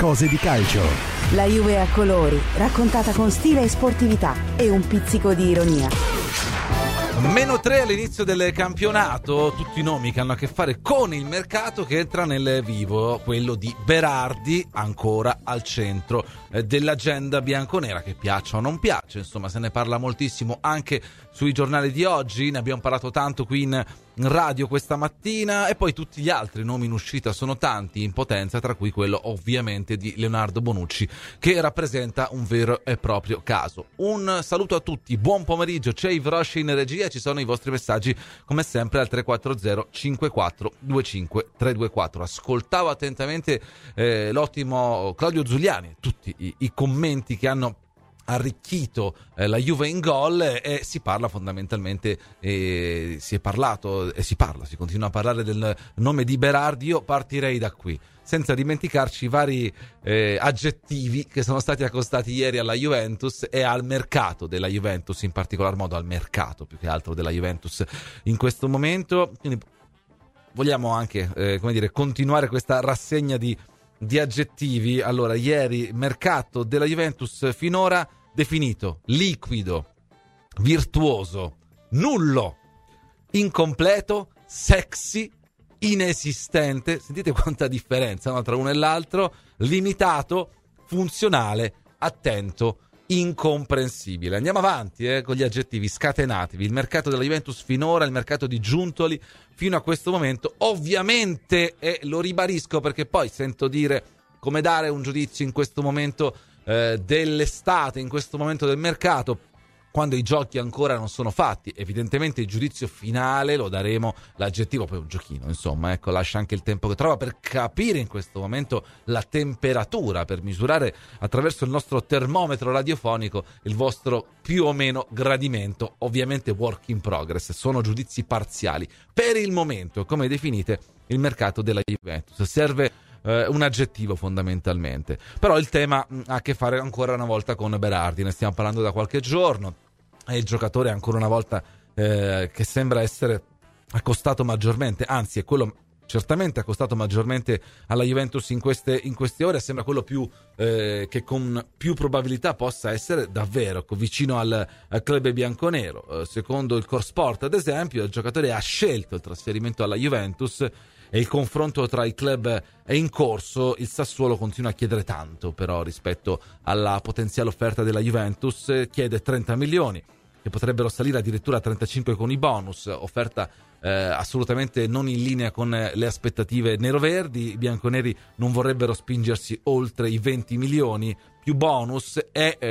cose di calcio. La Juve a colori, raccontata con stile e sportività e un pizzico di ironia. -3 all'inizio del campionato, tutti i nomi che hanno a che fare con il mercato che entra nel vivo, quello di Berardi ancora al centro dell'agenda bianconera, che piaccia o non piace, insomma se ne parla moltissimo anche sui giornali di oggi, ne abbiamo parlato tanto qui in radio questa mattina, e poi tutti gli altri nomi in uscita sono tanti in potenza, tra cui quello ovviamente di Leonardo Bonucci, che rappresenta un vero e proprio caso. Un saluto a tutti, buon pomeriggio, c'è Yves Roche in regia, ci sono i vostri messaggi come sempre al 340 54 25 324. Ascoltavo attentamente l'ottimo Claudio Zuliani, tutti i commenti che hanno arricchito la Juve in gol, e si parla fondamentalmente, si continua a parlare del nome di Berardi. Io partirei da qui, senza dimenticarci i vari aggettivi che sono stati accostati ieri alla Juventus e al mercato della Juventus, in particolar modo al mercato più che altro della Juventus in questo momento. Quindi vogliamo anche continuare questa rassegna di aggettivi. Allora, ieri mercato della Juventus finora definito liquido, virtuoso, nullo, incompleto, sexy, inesistente. Sentite quanta differenza, no, tra uno e l'altro. Limitato, funzionale, attento, incomprensibile. Andiamo avanti con gli aggettivi scatenatevi. Il mercato della Juventus finora, il mercato di Giuntoli fino a questo momento, ovviamente, e lo ribadisco perché poi sento dire come dare un giudizio in questo momento dell'estate, in questo momento del mercato, quando i giochi ancora non sono fatti. Evidentemente il giudizio finale lo daremo, l'aggettivo poi è un giochino, insomma, ecco, lascia anche il tempo che trova per capire in questo momento la temperatura, per misurare attraverso il nostro termometro radiofonico il vostro più o meno gradimento. Ovviamente work in progress, sono giudizi parziali. Per il momento, come definite il mercato della Juventus? Serve un aggettivo fondamentalmente, però il tema ha a che fare ancora una volta con Berardi. Ne stiamo parlando da qualche giorno, è il giocatore ancora una volta che sembra essere accostato maggiormente, anzi è quello certamente accostato maggiormente alla Juventus in queste ore. Sembra quello più che con più probabilità possa essere davvero vicino al club bianconero. Secondo il Core Sport, ad esempio, il giocatore ha scelto il trasferimento alla Juventus e il confronto tra i club è in corso. Il Sassuolo continua a chiedere tanto però rispetto alla potenziale offerta della Juventus, chiede 30 milioni che potrebbero salire addirittura a 35 con i bonus, offerta assolutamente non in linea con le aspettative neroverdi. I bianconeri non vorrebbero spingersi oltre i 20 milioni più bonus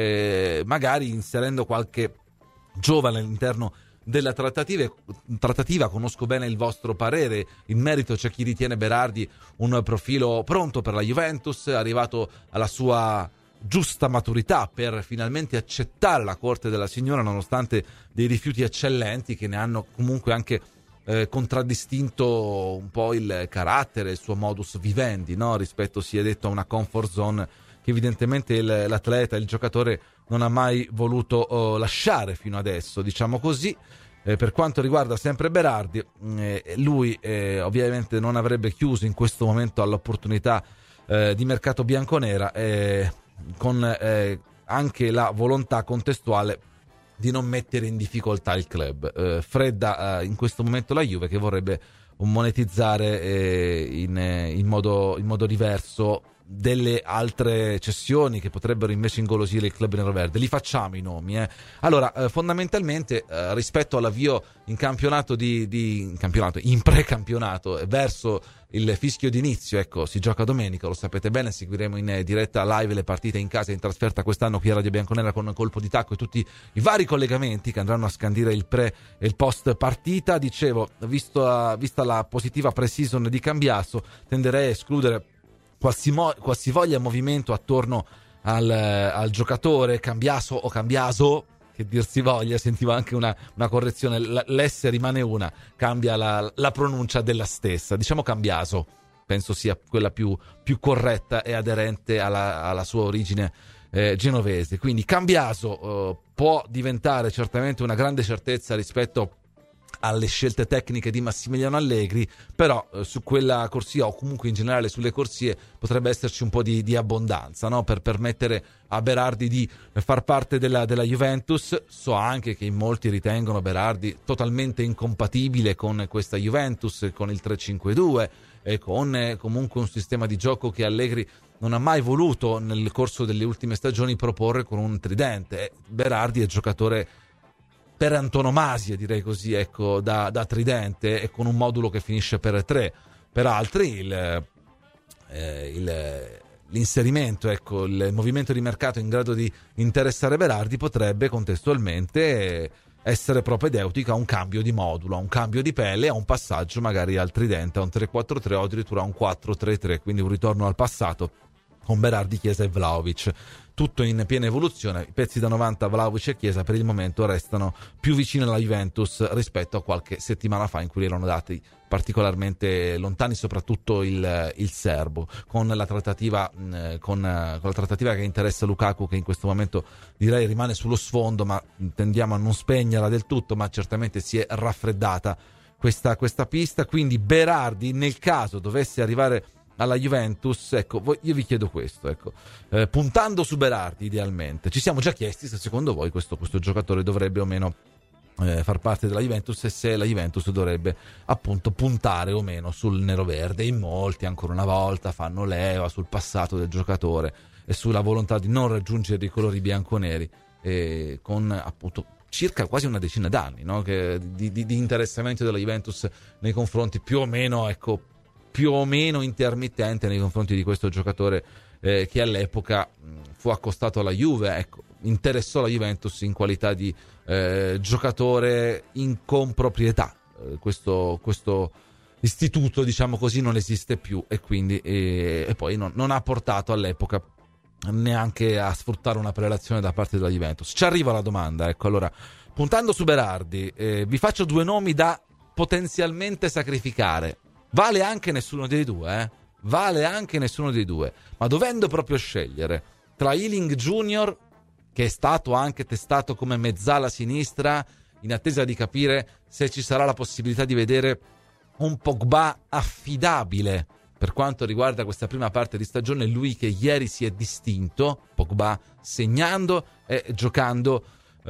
e magari inserendo qualche giovane all'interno della trattativa. Conosco bene il vostro parere in merito. C'è chi ritiene Berardi un profilo pronto per la Juventus, arrivato alla sua giusta maturità per finalmente accettare la corte della signora, nonostante dei rifiuti eccellenti che ne hanno comunque anche contraddistinto un po' il carattere, il suo modus vivendi, no? Rispetto, si è detto, a una comfort zone che evidentemente l'atleta, il giocatore non ha mai voluto lasciare fino adesso, diciamo così. Per quanto riguarda sempre Berardi, lui ovviamente non avrebbe chiuso in questo momento all'opportunità di mercato bianconera, con anche la volontà contestuale di non mettere in difficoltà il club. Fredda in questo momento la Juve, che vorrebbe monetizzare in modo diverso delle altre cessioni che potrebbero invece ingolosire il club neroverde. Li facciamo i nomi. Allora, fondamentalmente rispetto all'avvio in precampionato verso il fischio d'inizio, ecco, si gioca domenica, lo sapete bene, seguiremo in diretta live le partite in casa e in trasferta quest'anno qui a Radio Bianconera con Colpo di Tacco e tutti i vari collegamenti che andranno a scandire il pre e il post partita. Dicevo, vista la positiva pre-season di Cambiaso, tenderei a escludere qualsivoglia movimento attorno al giocatore Cambiaso o Cambiaso, che dir si voglia. Sentivo anche una correzione, l'S rimane una, cambia la pronuncia della stessa, diciamo Cambiaso, penso sia quella più corretta e aderente alla sua origine genovese. Quindi Cambiaso può diventare certamente una grande certezza rispetto alle scelte tecniche di Massimiliano Allegri, però su quella corsia, o comunque in generale sulle corsie, potrebbe esserci un po' di abbondanza, no? Per permettere a Berardi di far parte della Juventus. So anche che in molti ritengono Berardi totalmente incompatibile con questa Juventus, con il 3-5-2 e con comunque un sistema di gioco che Allegri non ha mai voluto nel corso delle ultime stagioni proporre con un tridente. Berardi è giocatore per antonomasia, direi così, ecco, da tridente, e con un modulo che finisce per 3. Per altri l'inserimento, ecco, il movimento di mercato in grado di interessare Berardi potrebbe contestualmente essere propedeutico a un cambio di modulo, a un cambio di pelle, a un passaggio magari al tridente, a un 3-4-3 o addirittura a un 4-3-3, quindi un ritorno al passato con Berardi, Chiesa e Vlahovic. Tutto in piena evoluzione. I pezzi da 90, Vlahovic e Chiesa, per il momento restano più vicini alla Juventus rispetto a qualche settimana fa, in cui erano dati particolarmente lontani, soprattutto il serbo, con la trattativa con la trattativa che interessa Lukaku, che in questo momento direi rimane sullo sfondo, ma tendiamo a non spegnerla del tutto, ma certamente si è raffreddata questa pista. Quindi Berardi, nel caso dovesse arrivare alla Juventus, ecco, io vi chiedo questo, ecco, puntando su Berardi idealmente, ci siamo già chiesti se secondo voi questo giocatore dovrebbe o meno far parte della Juventus, e se la Juventus dovrebbe appunto puntare o meno sul neroverde. In molti ancora una volta fanno leva sul passato del giocatore e sulla volontà di non raggiungere i colori bianconeri, con appunto circa quasi una decina d'anni, no? di interessamento della Juventus nei confronti più o meno intermittente nei confronti di questo giocatore, che all'epoca fu accostato alla Juve, ecco, interessò la Juventus in qualità di giocatore in comproprietà. Questo istituto, diciamo così, non esiste più, e quindi e poi non ha portato all'epoca neanche a sfruttare una prelazione da parte della Juventus. Ci arriva la domanda, ecco, allora, puntando su Berardi, vi faccio due nomi da potenzialmente sacrificare. Vale anche nessuno dei due, ma dovendo proprio scegliere tra Ealing Junior, che è stato anche testato come mezzala sinistra, in attesa di capire se ci sarà la possibilità di vedere un Pogba affidabile per quanto riguarda questa prima parte di stagione, lui che ieri si è distinto, Pogba, segnando e giocando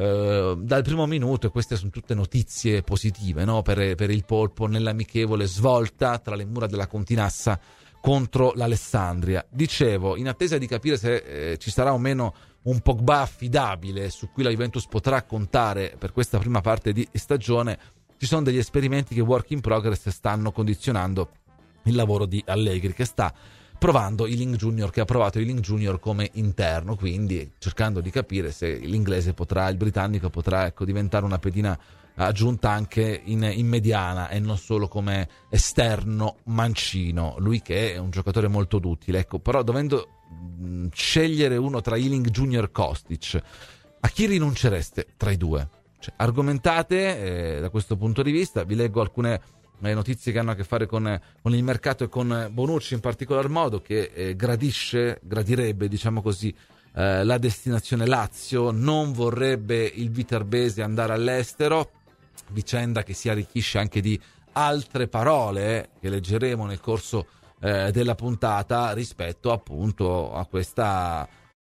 dal primo minuto, e queste sono tutte notizie positive, no? per il Polpo nell'amichevole svolta tra le mura della Continassa contro l'Alessandria. Dicevo, in attesa di capire se ci sarà o meno un Pogba affidabile su cui la Juventus potrà contare per questa prima parte di stagione, ci sono degli esperimenti che work in progress stanno condizionando il lavoro di Allegri, che sta provando Ealing Junior, che ha provato Ealing Junior come interno, quindi cercando di capire se il britannico potrà, ecco, diventare una pedina aggiunta anche in mediana e non solo come esterno mancino, lui che è un giocatore molto duttile, ecco. Però dovendo scegliere uno tra Ealing Junior e Kostic, a chi rinuncereste tra i due? Cioè, argomentate da questo punto di vista. Vi leggo alcune notizie che hanno a che fare con il mercato e con Bonucci in particolar modo, che gradirebbe, diciamo così, la destinazione Lazio, non vorrebbe il viterbese andare all'estero, vicenda che si arricchisce anche di altre parole che leggeremo nel corso della puntata rispetto appunto a questa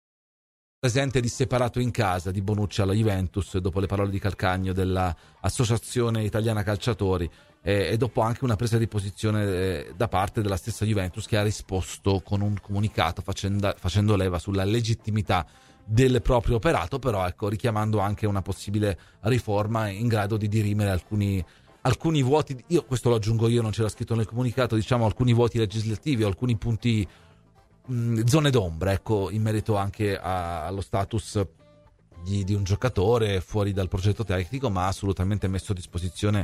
presente di separato in casa di Bonucci alla Juventus, dopo le parole di Calcagno dell'Associazione Italiana Calciatori, e dopo anche una presa di posizione da parte della stessa Juventus, che ha risposto con un comunicato facendo leva sulla legittimità del proprio operato, però ecco, richiamando anche una possibile riforma in grado di dirimere alcuni vuoti. Questo lo aggiungo io, non c'era scritto nel comunicato, diciamo alcuni vuoti legislativi, alcuni punti, zone d'ombra, ecco, in merito anche allo status di un giocatore fuori dal progetto tecnico, ma assolutamente messo a disposizione,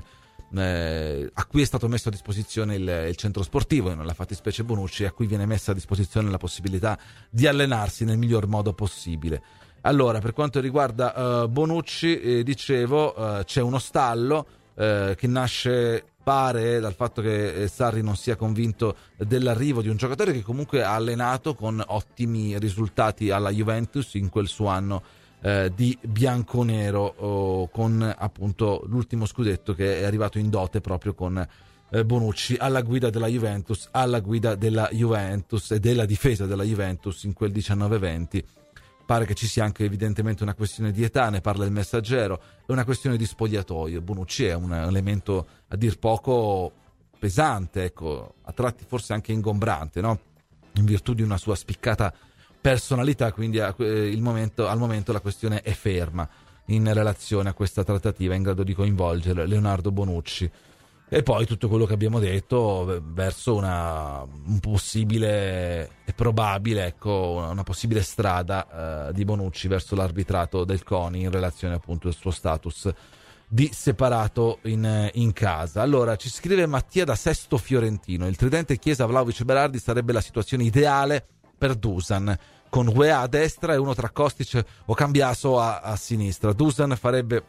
a cui è stato messo a disposizione il centro sportivo, nella fattispecie Bonucci, a cui viene messa a disposizione la possibilità di allenarsi nel miglior modo possibile. Allora, per quanto riguarda Bonucci, dicevo, c'è uno stallo che nasce, pare, dal fatto che Sarri non sia convinto dell'arrivo di un giocatore che comunque ha allenato con ottimi risultati alla Juventus in quel suo anno di bianconero, con appunto l'ultimo scudetto che è arrivato in dote proprio con Bonucci alla guida della Juventus e della difesa della Juventus in quel 19-20. Pare che ci sia anche evidentemente una questione di età, ne parla il Messaggero, è una questione di spogliatoio. Bonucci è un elemento a dir poco pesante, ecco, a tratti forse anche ingombrante, no? In virtù di una sua spiccata personalità, quindi al momento la questione è ferma in relazione a questa trattativa in grado di coinvolgere Leonardo Bonucci. E poi tutto quello che abbiamo detto verso un possibile e probabile, ecco, una possibile strada di Bonucci verso l'arbitrato del CONI in relazione appunto al suo status di separato in casa. Allora ci scrive Mattia da Sesto Fiorentino: il tridente Chiesa, Vlahovic e Berardi sarebbe la situazione ideale per Dusan, con Weah a destra e uno tra Kostic o Cambiaso a sinistra. Dusan farebbe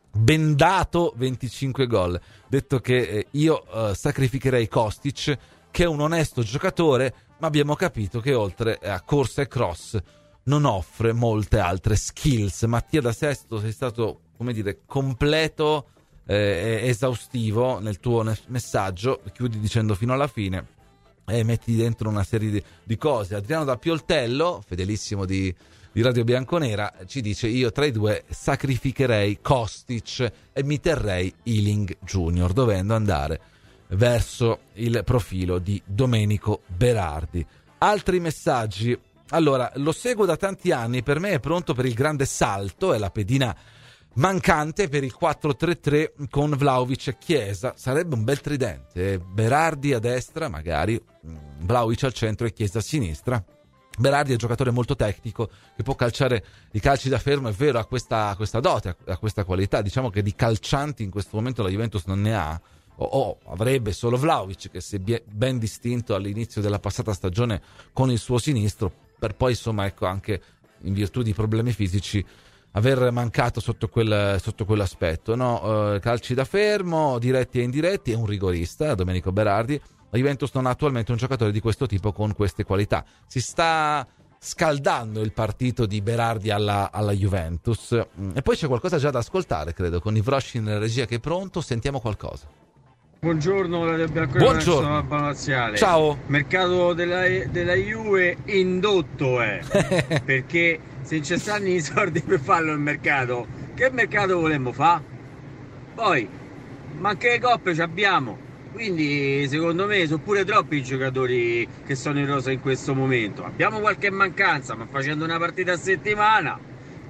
bendato 25 gol. Detto che io sacrificherei Kostic, che è un onesto giocatore, ma abbiamo capito che oltre a corsa e cross non offre molte altre skills. Mattia da Sesto, sei stato, come dire, completo e esaustivo nel tuo messaggio. Chiudi dicendo fino alla fine e metti dentro una serie di cose. Adriano da Pioltello, fedelissimo di Radio Bianconera, ci dice: io tra i due sacrificherei Kostic e mi terrei Ealing Junior, dovendo andare verso il profilo di Domenico Berardi. Altri messaggi. Allora, lo seguo da tanti anni, per me è pronto per il grande salto, è la pedina mancante per il 4-3-3 con Vlahovic e Chiesa. Sarebbe un bel tridente, Berardi a destra, magari Vlahovic al centro e Chiesa a sinistra. Berardi è un giocatore molto tecnico che può calciare i calci da fermo, è vero, ha questa dote, ha questa qualità. Diciamo che di calcianti in questo momento la Juventus non ne ha, o avrebbe solo Vlahovic, che si è ben distinto all'inizio della passata stagione con il suo sinistro, per poi insomma, ecco, anche in virtù di problemi fisici aver mancato sotto quell'aspetto, no? Calci da fermo, diretti e indiretti, è un rigorista, Domenico Berardi. La Juventus non ha attualmente un giocatore di questo tipo con queste qualità. Si sta scaldando il partito di Berardi alla Juventus. E poi c'è qualcosa già da ascoltare, credo, con Ivroshin in regia che è pronto. Sentiamo qualcosa. Buongiorno, Radio Bianconera. Buongiorno. Laziale. Ciao. Mercato della Juve indotto perché se non ci stanno i soldi per farlo il mercato, che mercato volemmo fare? Poi, ma che coppe ci abbiamo? Quindi secondo me sono pure troppi i giocatori che sono in rosa in questo momento. Abbiamo qualche mancanza, ma facendo una partita a settimana,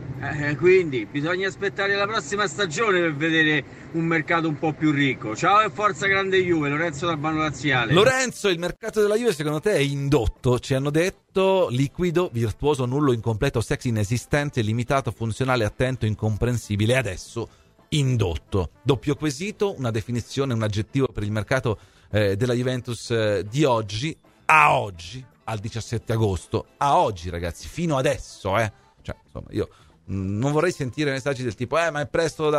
quindi bisogna aspettare la prossima stagione per vedere un mercato un po' più ricco. Ciao e forza grande Juve, Lorenzo da Albano Laziale. Lorenzo, il mercato della Juve secondo te è indotto? Ci hanno detto liquido, virtuoso, nullo, incompleto, sexy, inesistente, limitato, funzionale, attento, incomprensibile. E adesso indotto. Doppio quesito, una definizione, un aggettivo per il mercato della Juventus di oggi, a oggi, al 17 agosto, a oggi ragazzi, fino adesso, cioè insomma io non vorrei sentire messaggi del tipo ma è presto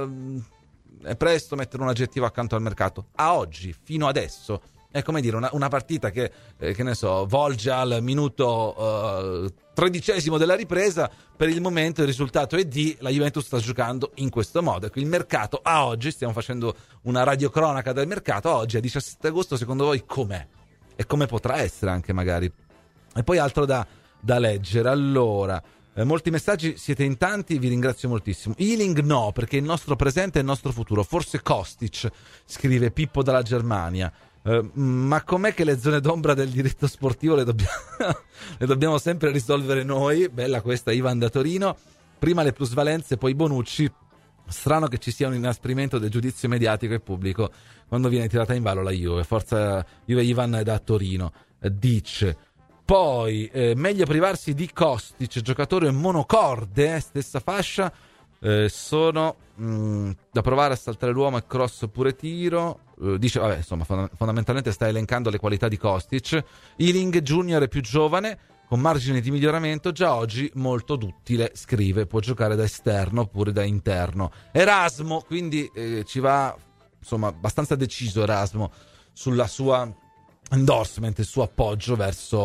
mettere un aggettivo accanto al mercato. A oggi, fino adesso, è come dire una partita che ne so, volge al minuto 13° della ripresa. Per il momento il risultato è D, la Juventus sta giocando in questo modo. Il mercato a oggi, stiamo facendo una radiocronaca del mercato, a oggi a 17 agosto secondo voi com'è? E come potrà essere anche magari? E poi altro da leggere. Allora, molti messaggi, siete in tanti, vi ringrazio moltissimo. Ealing no, perché il nostro presente è il nostro futuro. Forse Kostic, scrive Pippo dalla Germania. Ma com'è che le zone d'ombra del diritto sportivo le dobbiamo sempre risolvere noi? Bella questa, Ivan da Torino. Prima le plusvalenze, poi Bonucci. Strano che ci sia un inasprimento del giudizio mediatico e pubblico quando viene tirata in ballo la Juve. Forza Juve. Ivan da Torino dice. Poi meglio privarsi di Kostic, giocatore monocorde, stessa fascia. Sono da provare a saltare l'uomo e cross pure tiro. Dice, vabbè, insomma, fondamentalmente sta elencando le qualità di Kostic. Ealing Junior è più giovane, con margini di miglioramento, già oggi molto duttile, scrive, può giocare da esterno oppure da interno. Erasmo, quindi ci va, insomma, abbastanza deciso Erasmo sulla sua endorsement, il suo appoggio verso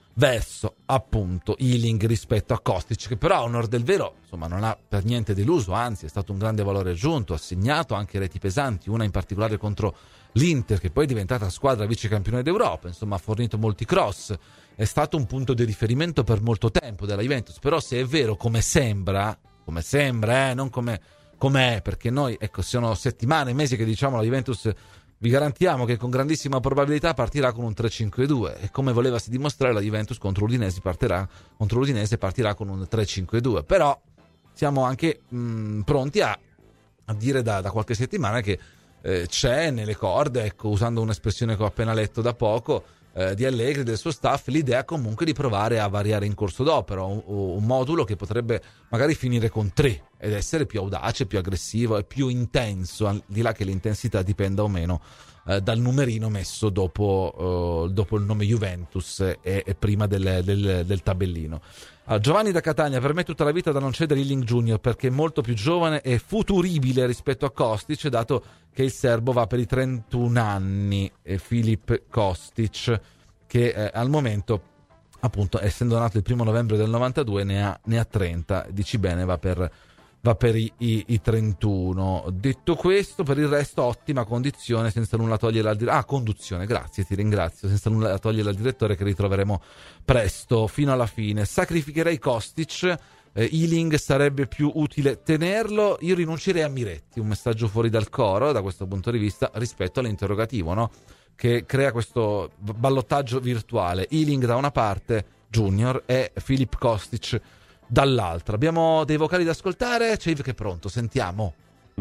verso appunto Ealing rispetto a Kostic, che però a onor del vero insomma non ha per niente deluso, anzi è stato un grande valore aggiunto, ha segnato anche reti pesanti, una in particolare contro l'Inter, che poi è diventata squadra vice campione d'Europa, insomma ha fornito molti cross, è stato un punto di riferimento per molto tempo della Juventus. Però se è vero come sembra, non come è, perché noi, ecco, sono settimane, mesi che diciamo la Juventus vi garantiamo che con grandissima probabilità partirà con un 3-5-2, e come volevasi dimostrare la Juventus contro l'Udinese partirà con un 3-5-2. Però siamo anche pronti a dire da qualche settimana che c'è nelle corde, ecco, usando un'espressione che ho appena letto da poco, di Allegri, del suo staff, l'idea comunque di provare a variare in corso d'opera un modulo che potrebbe magari finire con 3 ed essere più audace, più aggressivo e più intenso, al di là che l'intensità dipenda o meno dal numerino messo dopo il nome Juventus e prima del tabellino. Giovanni da Catania: per me tutta la vita da non cedere Ealing Junior, perché è molto più giovane e futuribile rispetto a Kostic, dato che il serbo va per i 31 anni, Filip Kostic, che al momento, appunto, essendo nato il 1 novembre del 92, ne ha 30, dici bene, va per i 31. Detto questo, per il resto ottima condizione, senza nulla togliere al conduzione, grazie, ti ringrazio, senza nulla togliere al direttore, che ritroveremo presto fino alla fine. Sacrificherei Kostic, Ealing sarebbe più utile tenerlo, io rinuncerei a Miretti, un messaggio fuori dal coro da questo punto di vista rispetto all'interrogativo, no? Che crea questo ballottaggio virtuale. Ealing da una parte, Junior, e Filip Kostic dall'altra. Abbiamo dei vocali da ascoltare, c'è Yves che è pronto, sentiamo.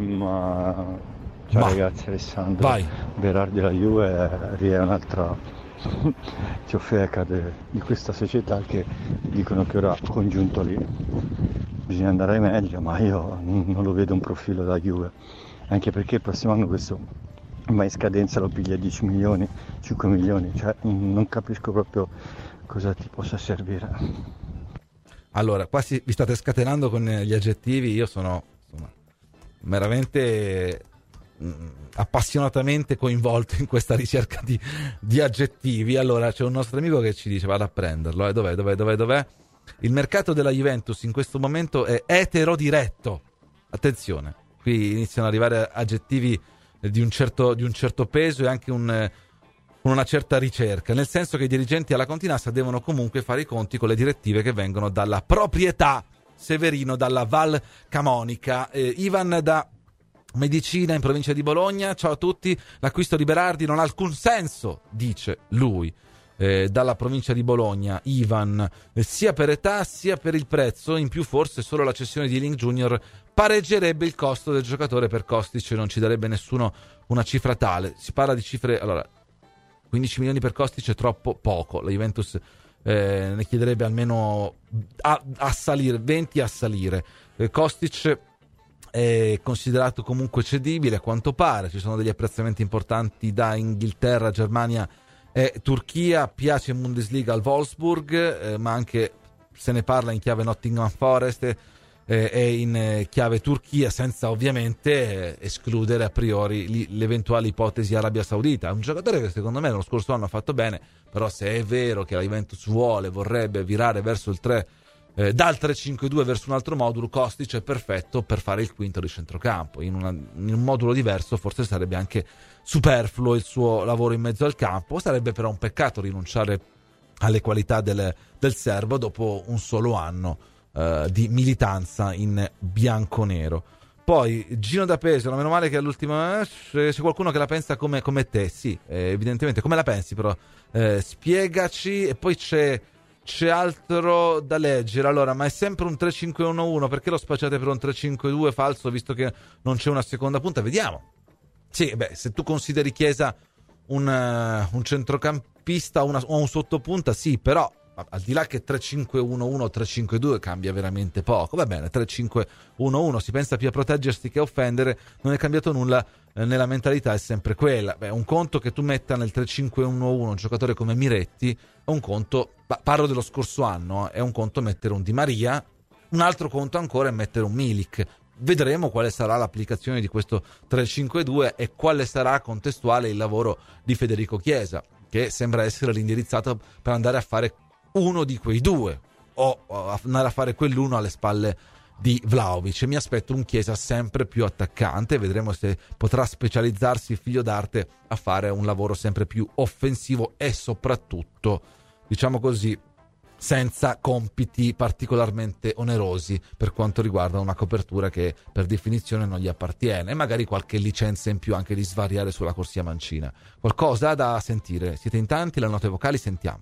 Ciao ragazzi, Alessandro. Vai. Berardi alla Juve è un'altra ciofeca di questa società, che dicono che ora congiunto lì bisogna andare meglio, ma io non lo vedo un profilo da Juve, anche perché il prossimo anno questo ma in scadenza lo piglia 10 milioni, 5 milioni, cioè non capisco proprio cosa ti possa servire. Allora, qua vi state scatenando con gli aggettivi, io sono veramente appassionatamente coinvolto in questa ricerca di aggettivi. Allora, c'è un nostro amico che ci dice, vado a prenderlo, dov'è? Il mercato della Juventus in questo momento è eterodiretto. Attenzione, qui iniziano ad arrivare aggettivi di un certo peso e anche una certa ricerca, nel senso che i dirigenti alla Continassa devono comunque fare i conti con le direttive che vengono dalla proprietà Severino, dalla Val Camonica. Ivan da Medicina, in provincia di Bologna: ciao a tutti, l'acquisto di Berardi non ha alcun senso, dice lui. Dalla provincia di Bologna, Ivan, sia per età sia per il prezzo, in più forse solo la cessione di Ealing Junior pareggerebbe il costo del giocatore per Kostic, non ci darebbe nessuno una cifra tale. Si parla di cifre, allora, 15 milioni per Kostic è troppo poco, la Juventus ne chiederebbe almeno a salire, 20 a salire. Kostic è considerato comunque cedibile a quanto pare, ci sono degli apprezzamenti importanti da Inghilterra, Germania e Turchia, piace in Bundesliga al Wolfsburg, ma anche se ne parla in chiave Nottingham Forest e in chiave Turchia, senza ovviamente escludere a priori l'eventuale ipotesi Arabia Saudita. Un giocatore che secondo me lo scorso anno ha fatto bene, però se è vero che la Juventus vorrebbe virare verso il 3, dal 3-5-2 verso un altro modulo, Kostic è perfetto per fare il quinto di centrocampo. In un modulo diverso forse sarebbe anche superfluo il suo lavoro in mezzo al campo, sarebbe però un peccato rinunciare alle qualità del serbo dopo un solo anno di militanza in bianconero. Poi Gino da Pesaro: meno male che all'ultima c'è qualcuno che la pensa come te. Sì, evidentemente. Come la pensi però? Spiegaci. E poi c'è altro da leggere. Allora, ma è sempre un 3-5-1-1, perché lo spacciate per un 3-5-2 falso, visto che non c'è una seconda punta? Vediamo. Sì, se tu consideri Chiesa un centrocampista o un sottopunta, sì, però al di là che 3-5-1-1 o 3-5-2 cambia veramente poco. Va bene, 3-5-1-1, si pensa più a proteggersi che a offendere, non è cambiato nulla nella mentalità, è sempre quella. Un conto che tu metta nel 3-5-1-1 un giocatore come Miretti, è un conto, parlo dello scorso anno, è un conto mettere un Di Maria, un altro conto ancora è mettere un Milik. Vedremo quale sarà l'applicazione di questo 3-5-2 e quale sarà contestuale il lavoro di Federico Chiesa, che sembra essere l'indirizzato per andare a fare uno di quei due, o andare a fare quell'uno alle spalle di Vlahovic. Mi aspetto un Chiesa sempre più attaccante, vedremo se potrà specializzarsi il figlio d'arte a fare un lavoro sempre più offensivo e soprattutto, diciamo così, senza compiti particolarmente onerosi per quanto riguarda una copertura che per definizione non gli appartiene, e magari qualche licenza in più anche di svariare sulla corsia mancina. Qualcosa da sentire? Siete in tanti, le note vocali sentiamo.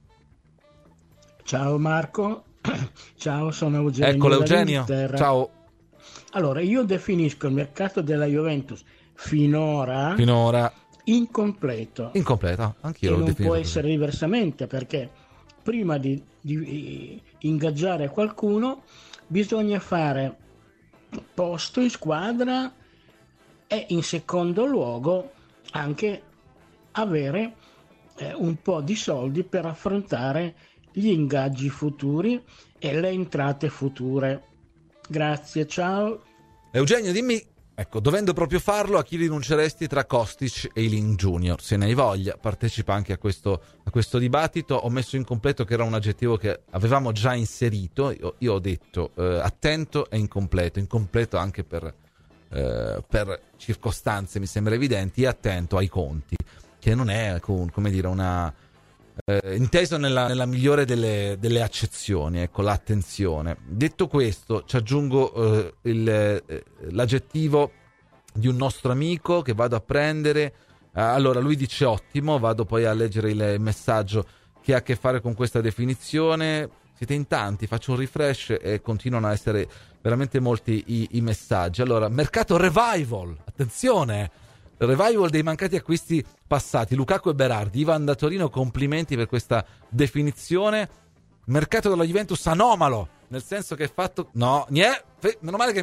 Ciao Marco, ciao, sono Eugenio. Eccolo Eugenio, ciao. Allora, io definisco il mercato della Juventus finora incompleto. Incompleto, anch'io lo non definisco può così. essere diversamente, perché prima di ingaggiare qualcuno bisogna fare posto in squadra e in secondo luogo anche avere un po' di soldi per affrontare gli ingaggi futuri e le entrate future. Grazie, ciao. Eugenio, dimmi, ecco, dovendo proprio farlo, a chi rinunceresti tra Kostic e Iling Junior? Se ne hai voglia, partecipa anche a questo dibattito. Ho messo incompleto, che era un aggettivo che avevamo già inserito. Io ho detto attento e incompleto anche per circostanze, mi sembra evidenti, e attento ai conti, che non è, come dire, una inteso nella migliore delle accezioni, ecco, l'attenzione. Detto questo, ci aggiungo l'aggettivo di un nostro amico che vado a prendere. Allora, lui dice ottimo, vado poi a leggere il messaggio che ha a che fare con questa definizione. Siete in tanti, faccio un refresh e continuano a essere veramente molti i messaggi. Allora, mercato revival, attenzione, revival dei mancati acquisti passati, Lukaku e Berardi. Ivan da Torino, complimenti per questa definizione. Mercato della Juventus anomalo, nel senso che è fatto... meno male che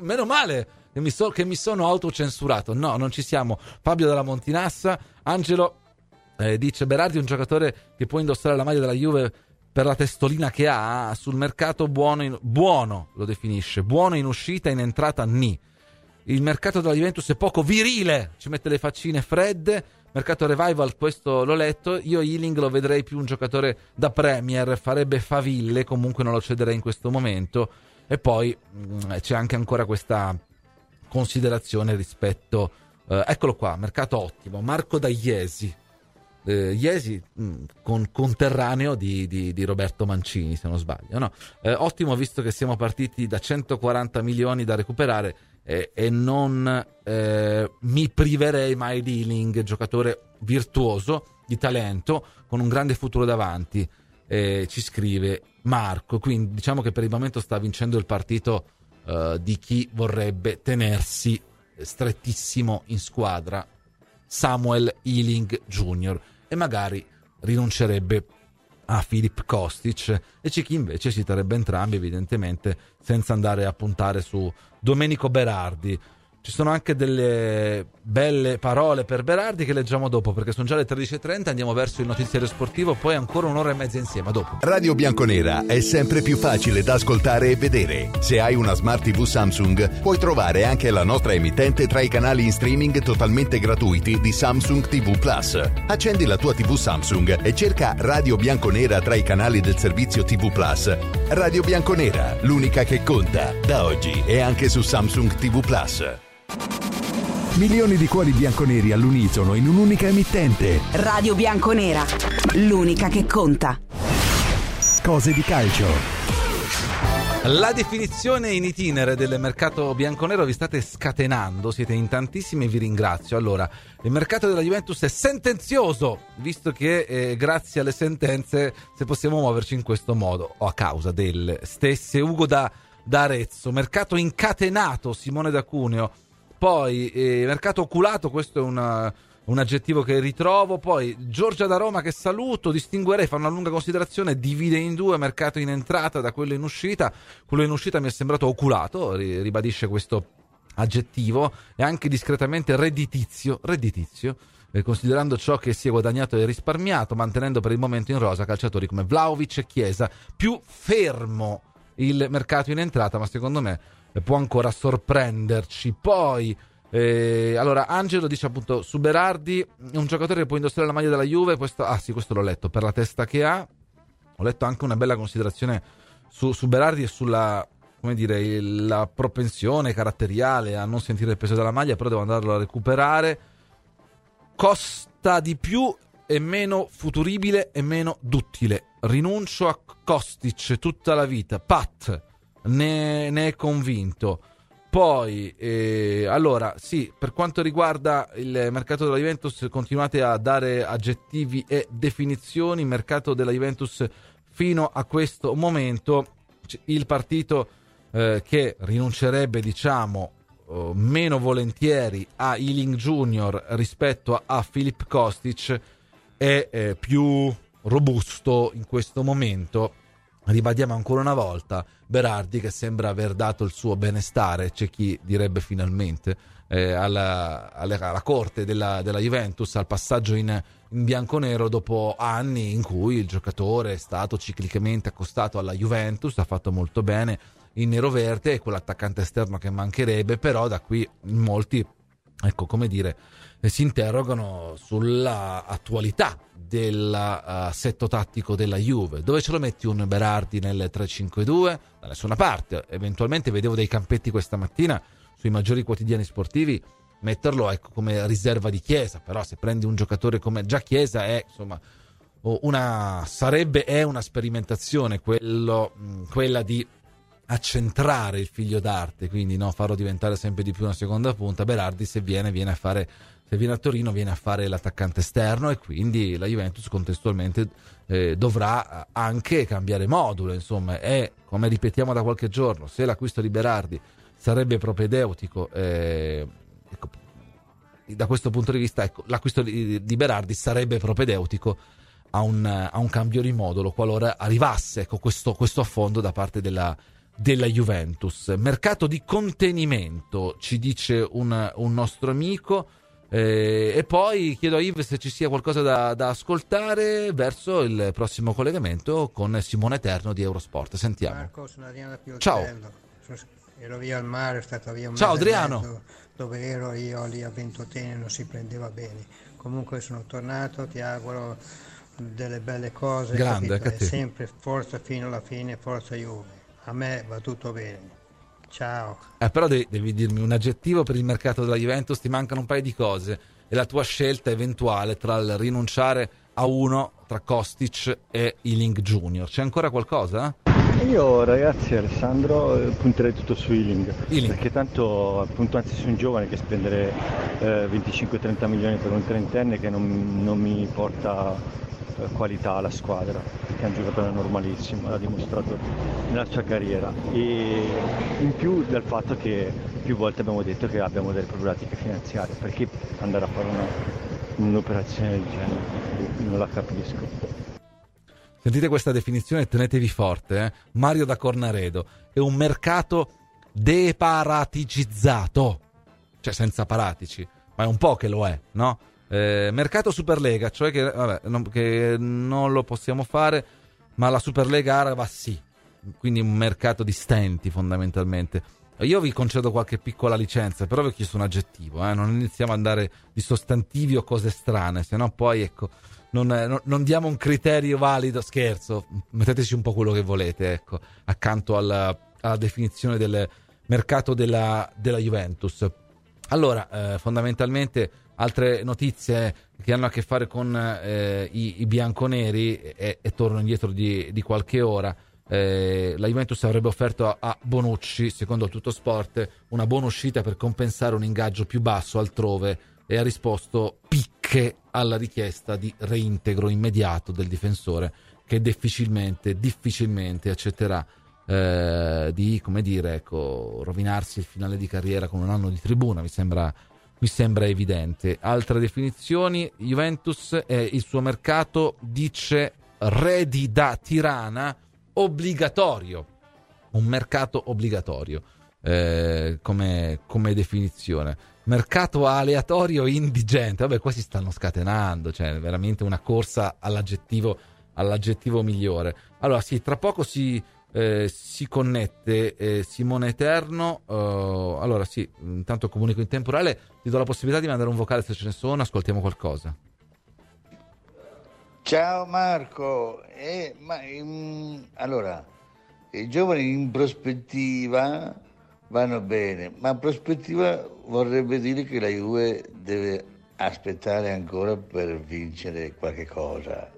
mi sono autocensurato. No, non ci siamo. Fabio della Montinassa. Angelo dice Berardi è un giocatore che può indossare la maglia della Juve per la testolina che ha. Sul mercato buono lo definisce, buono in uscita, in entrata ni. Il mercato della Juventus è poco virile, ci mette le faccine fredde. Mercato revival, questo l'ho letto. Io Ealing lo vedrei più un giocatore da Premier, farebbe faville, comunque non lo cederei in questo momento. E poi c'è anche ancora questa considerazione rispetto, eccolo qua, mercato ottimo, Marco da Iesi, conterraneo di Roberto Mancini, se non sbaglio, no? Ottimo, visto che siamo partiti da 140 milioni da recuperare, e non mi priverei mai di Ealing, giocatore virtuoso, di talento, con un grande futuro davanti, ci scrive Marco. Quindi diciamo che per il momento sta vincendo il partito di chi vorrebbe tenersi strettissimo in squadra Samuel Ealing Jr. e magari rinuncerebbe a Filip Kostic, e c'è chi invece si terrebbe entrambi, evidentemente, senza andare a puntare su Domenico Berardi. Ci sono anche delle belle parole per Berardi che leggiamo dopo, perché sono già le 13.30, andiamo verso il notiziario sportivo, poi ancora un'ora e mezza insieme, a dopo. Radio Bianconera è sempre più facile da ascoltare e vedere. Se hai una Smart TV Samsung, puoi trovare anche la nostra emittente tra i canali in streaming totalmente gratuiti di Samsung TV Plus. Accendi la tua TV Samsung e cerca Radio Bianconera tra i canali del servizio TV Plus. Radio Bianconera, l'unica che conta, da oggi e anche su Samsung TV Plus. Milioni di cuori bianconeri all'unisono in un'unica emittente. Radio Bianconera, l'unica che conta. Cose di calcio. La definizione in itinere del mercato bianconero vi state scatenando, siete in tantissimi e vi ringrazio. Allora, il mercato della Juventus è sentenzioso, visto che grazie alle sentenze se possiamo muoverci in questo modo, o a causa delle stesse. Ugo da Arezzo, mercato incatenato, Simone da Cuneo. Poi mercato oculato, questo è un aggettivo che ritrovo. Poi Giorgia da Roma, che saluto, distinguerei, fa una lunga considerazione, divide in due mercato in entrata da quello in uscita. Quello in uscita mi è sembrato oculato, ribadisce questo aggettivo, e anche discretamente redditizio, considerando ciò che si è guadagnato e risparmiato, mantenendo per il momento in rosa calciatori come Vlahovic e Chiesa. Più fermo il mercato in entrata, ma secondo me può ancora sorprenderci. Poi allora Angelo dice appunto su Berardi, un giocatore che può indossare la maglia della Juve, questo l'ho letto, per la testa che ha. Ho letto anche una bella considerazione su Berardi e sulla, come dire, la propensione caratteriale a non sentire il peso della maglia, però devo andarlo a recuperare. Costa di più, è meno futuribile e meno duttile. Rinuncio a Kostic tutta la vita. Pat ne è convinto. Poi allora sì, per quanto riguarda il mercato della Juventus, continuate a dare aggettivi e definizioni. Mercato della Juventus fino a questo momento, il partito che rinuncerebbe, diciamo, meno volentieri a Ealing Junior rispetto a Filip Kostic è più robusto in questo momento. Ribadiamo ancora una volta Berardi, che sembra aver dato il suo benestare, c'è chi direbbe finalmente, alla corte della Juventus, al passaggio in bianconero dopo anni in cui il giocatore è stato ciclicamente accostato alla Juventus, ha fatto molto bene in nero-verde, è quell'attaccante esterno che mancherebbe, però da qui molti, ecco, come dire, si interrogano sulla attualità dell'assetto tattico della Juve. Dove ce lo metti un Berardi nel 3-5-2? Da nessuna parte. Eventualmente vedevo dei campetti questa mattina sui maggiori quotidiani sportivi metterlo, ecco, come riserva di Chiesa, però se prendi un giocatore come già Chiesa è, insomma, una sperimentazione quella di accentrare il figlio d'arte, quindi no, farlo diventare sempre di più una seconda punta. Berardi, se viene a Torino, viene a fare l'attaccante esterno, e quindi la Juventus contestualmente dovrà anche cambiare modulo. Insomma, è, come ripetiamo da qualche giorno, se l'acquisto di Berardi sarebbe propedeutico, ecco, da questo punto di vista, ecco, l'acquisto di Berardi sarebbe propedeutico a un cambio di modulo qualora arrivasse, ecco, questo affondo da parte della Juventus. Mercato di contenimento, ci dice un nostro amico. E poi chiedo a Yves se ci sia qualcosa da ascoltare verso il prossimo collegamento con Simone Eterno di Eurosport. Sentiamo. Marco, sono Adriano da Pioltello. Ciao. Ero via al mare, è stato via un Ciao mese Adriano. e mezzo, dove ero io lì a Ventotene, non si prendeva bene. Comunque sono tornato, ti auguro delle belle cose. Grande, capito? E sempre forza fino alla fine, forza Juve. A me va tutto bene. Ciao. Però devi dirmi un aggettivo per il mercato della Juventus, ti mancano un paio di cose, e la tua scelta eventuale tra il rinunciare a uno tra Kostic e Ealing Junior. C'è ancora qualcosa? Io, ragazzi, Alessandro, punterei tutto su Ealing, perché tanto, appunto, anzi, sono un giovane che spendere 25-30 milioni per un trentenne che non mi porta qualità alla squadra, che è un giocatore normalissimo, l'ha dimostrato nella sua carriera, e in più del fatto che più volte abbiamo detto che abbiamo delle problematiche finanziarie, perché andare a fare un'operazione del genere? Non la capisco. Sentite questa definizione, tenetevi forte, eh? Mario da Cornaredo: è un mercato deparaticizzato, cioè senza paratici, ma è un po' che lo è, no? Mercato Superlega, cioè che non lo possiamo fare, ma la Superlega araba sì, quindi un mercato di stenti fondamentalmente. Io vi concedo qualche piccola licenza, però vi ho chiesto un aggettivo, non iniziamo ad andare di sostantivi o cose strane, sennò poi, ecco, non diamo un criterio valido. Scherzo, metteteci un po' quello che volete, ecco, accanto alla definizione del mercato della Juventus. Allora, fondamentalmente altre notizie che hanno a che fare con i bianconeri, e torno indietro di qualche ora. La Juventus avrebbe offerto a Bonucci, secondo Tuttosport, una buona uscita per compensare un ingaggio più basso altrove, e ha risposto picche alla richiesta di reintegro immediato del difensore, che difficilmente accetterà di, come dire, ecco, rovinarsi il finale di carriera con un anno di tribuna. Mi sembra evidente. Altre definizioni: Juventus e il suo mercato, dice Redi da Tirana, obbligatorio, un mercato obbligatorio come definizione. Mercato aleatorio indigente, vabbè, qua si stanno scatenando, cioè veramente una corsa all'aggettivo migliore. Allora sì, tra poco si connette Simone Eterno. Allora sì, intanto comunico in temporale, ti do la possibilità di mandare un vocale se ce ne sono, ascoltiamo qualcosa. Ciao Marco, allora, i giovani in prospettiva vanno bene, ma prospettiva vorrebbe dire che la Juve deve aspettare ancora per vincere qualche cosa.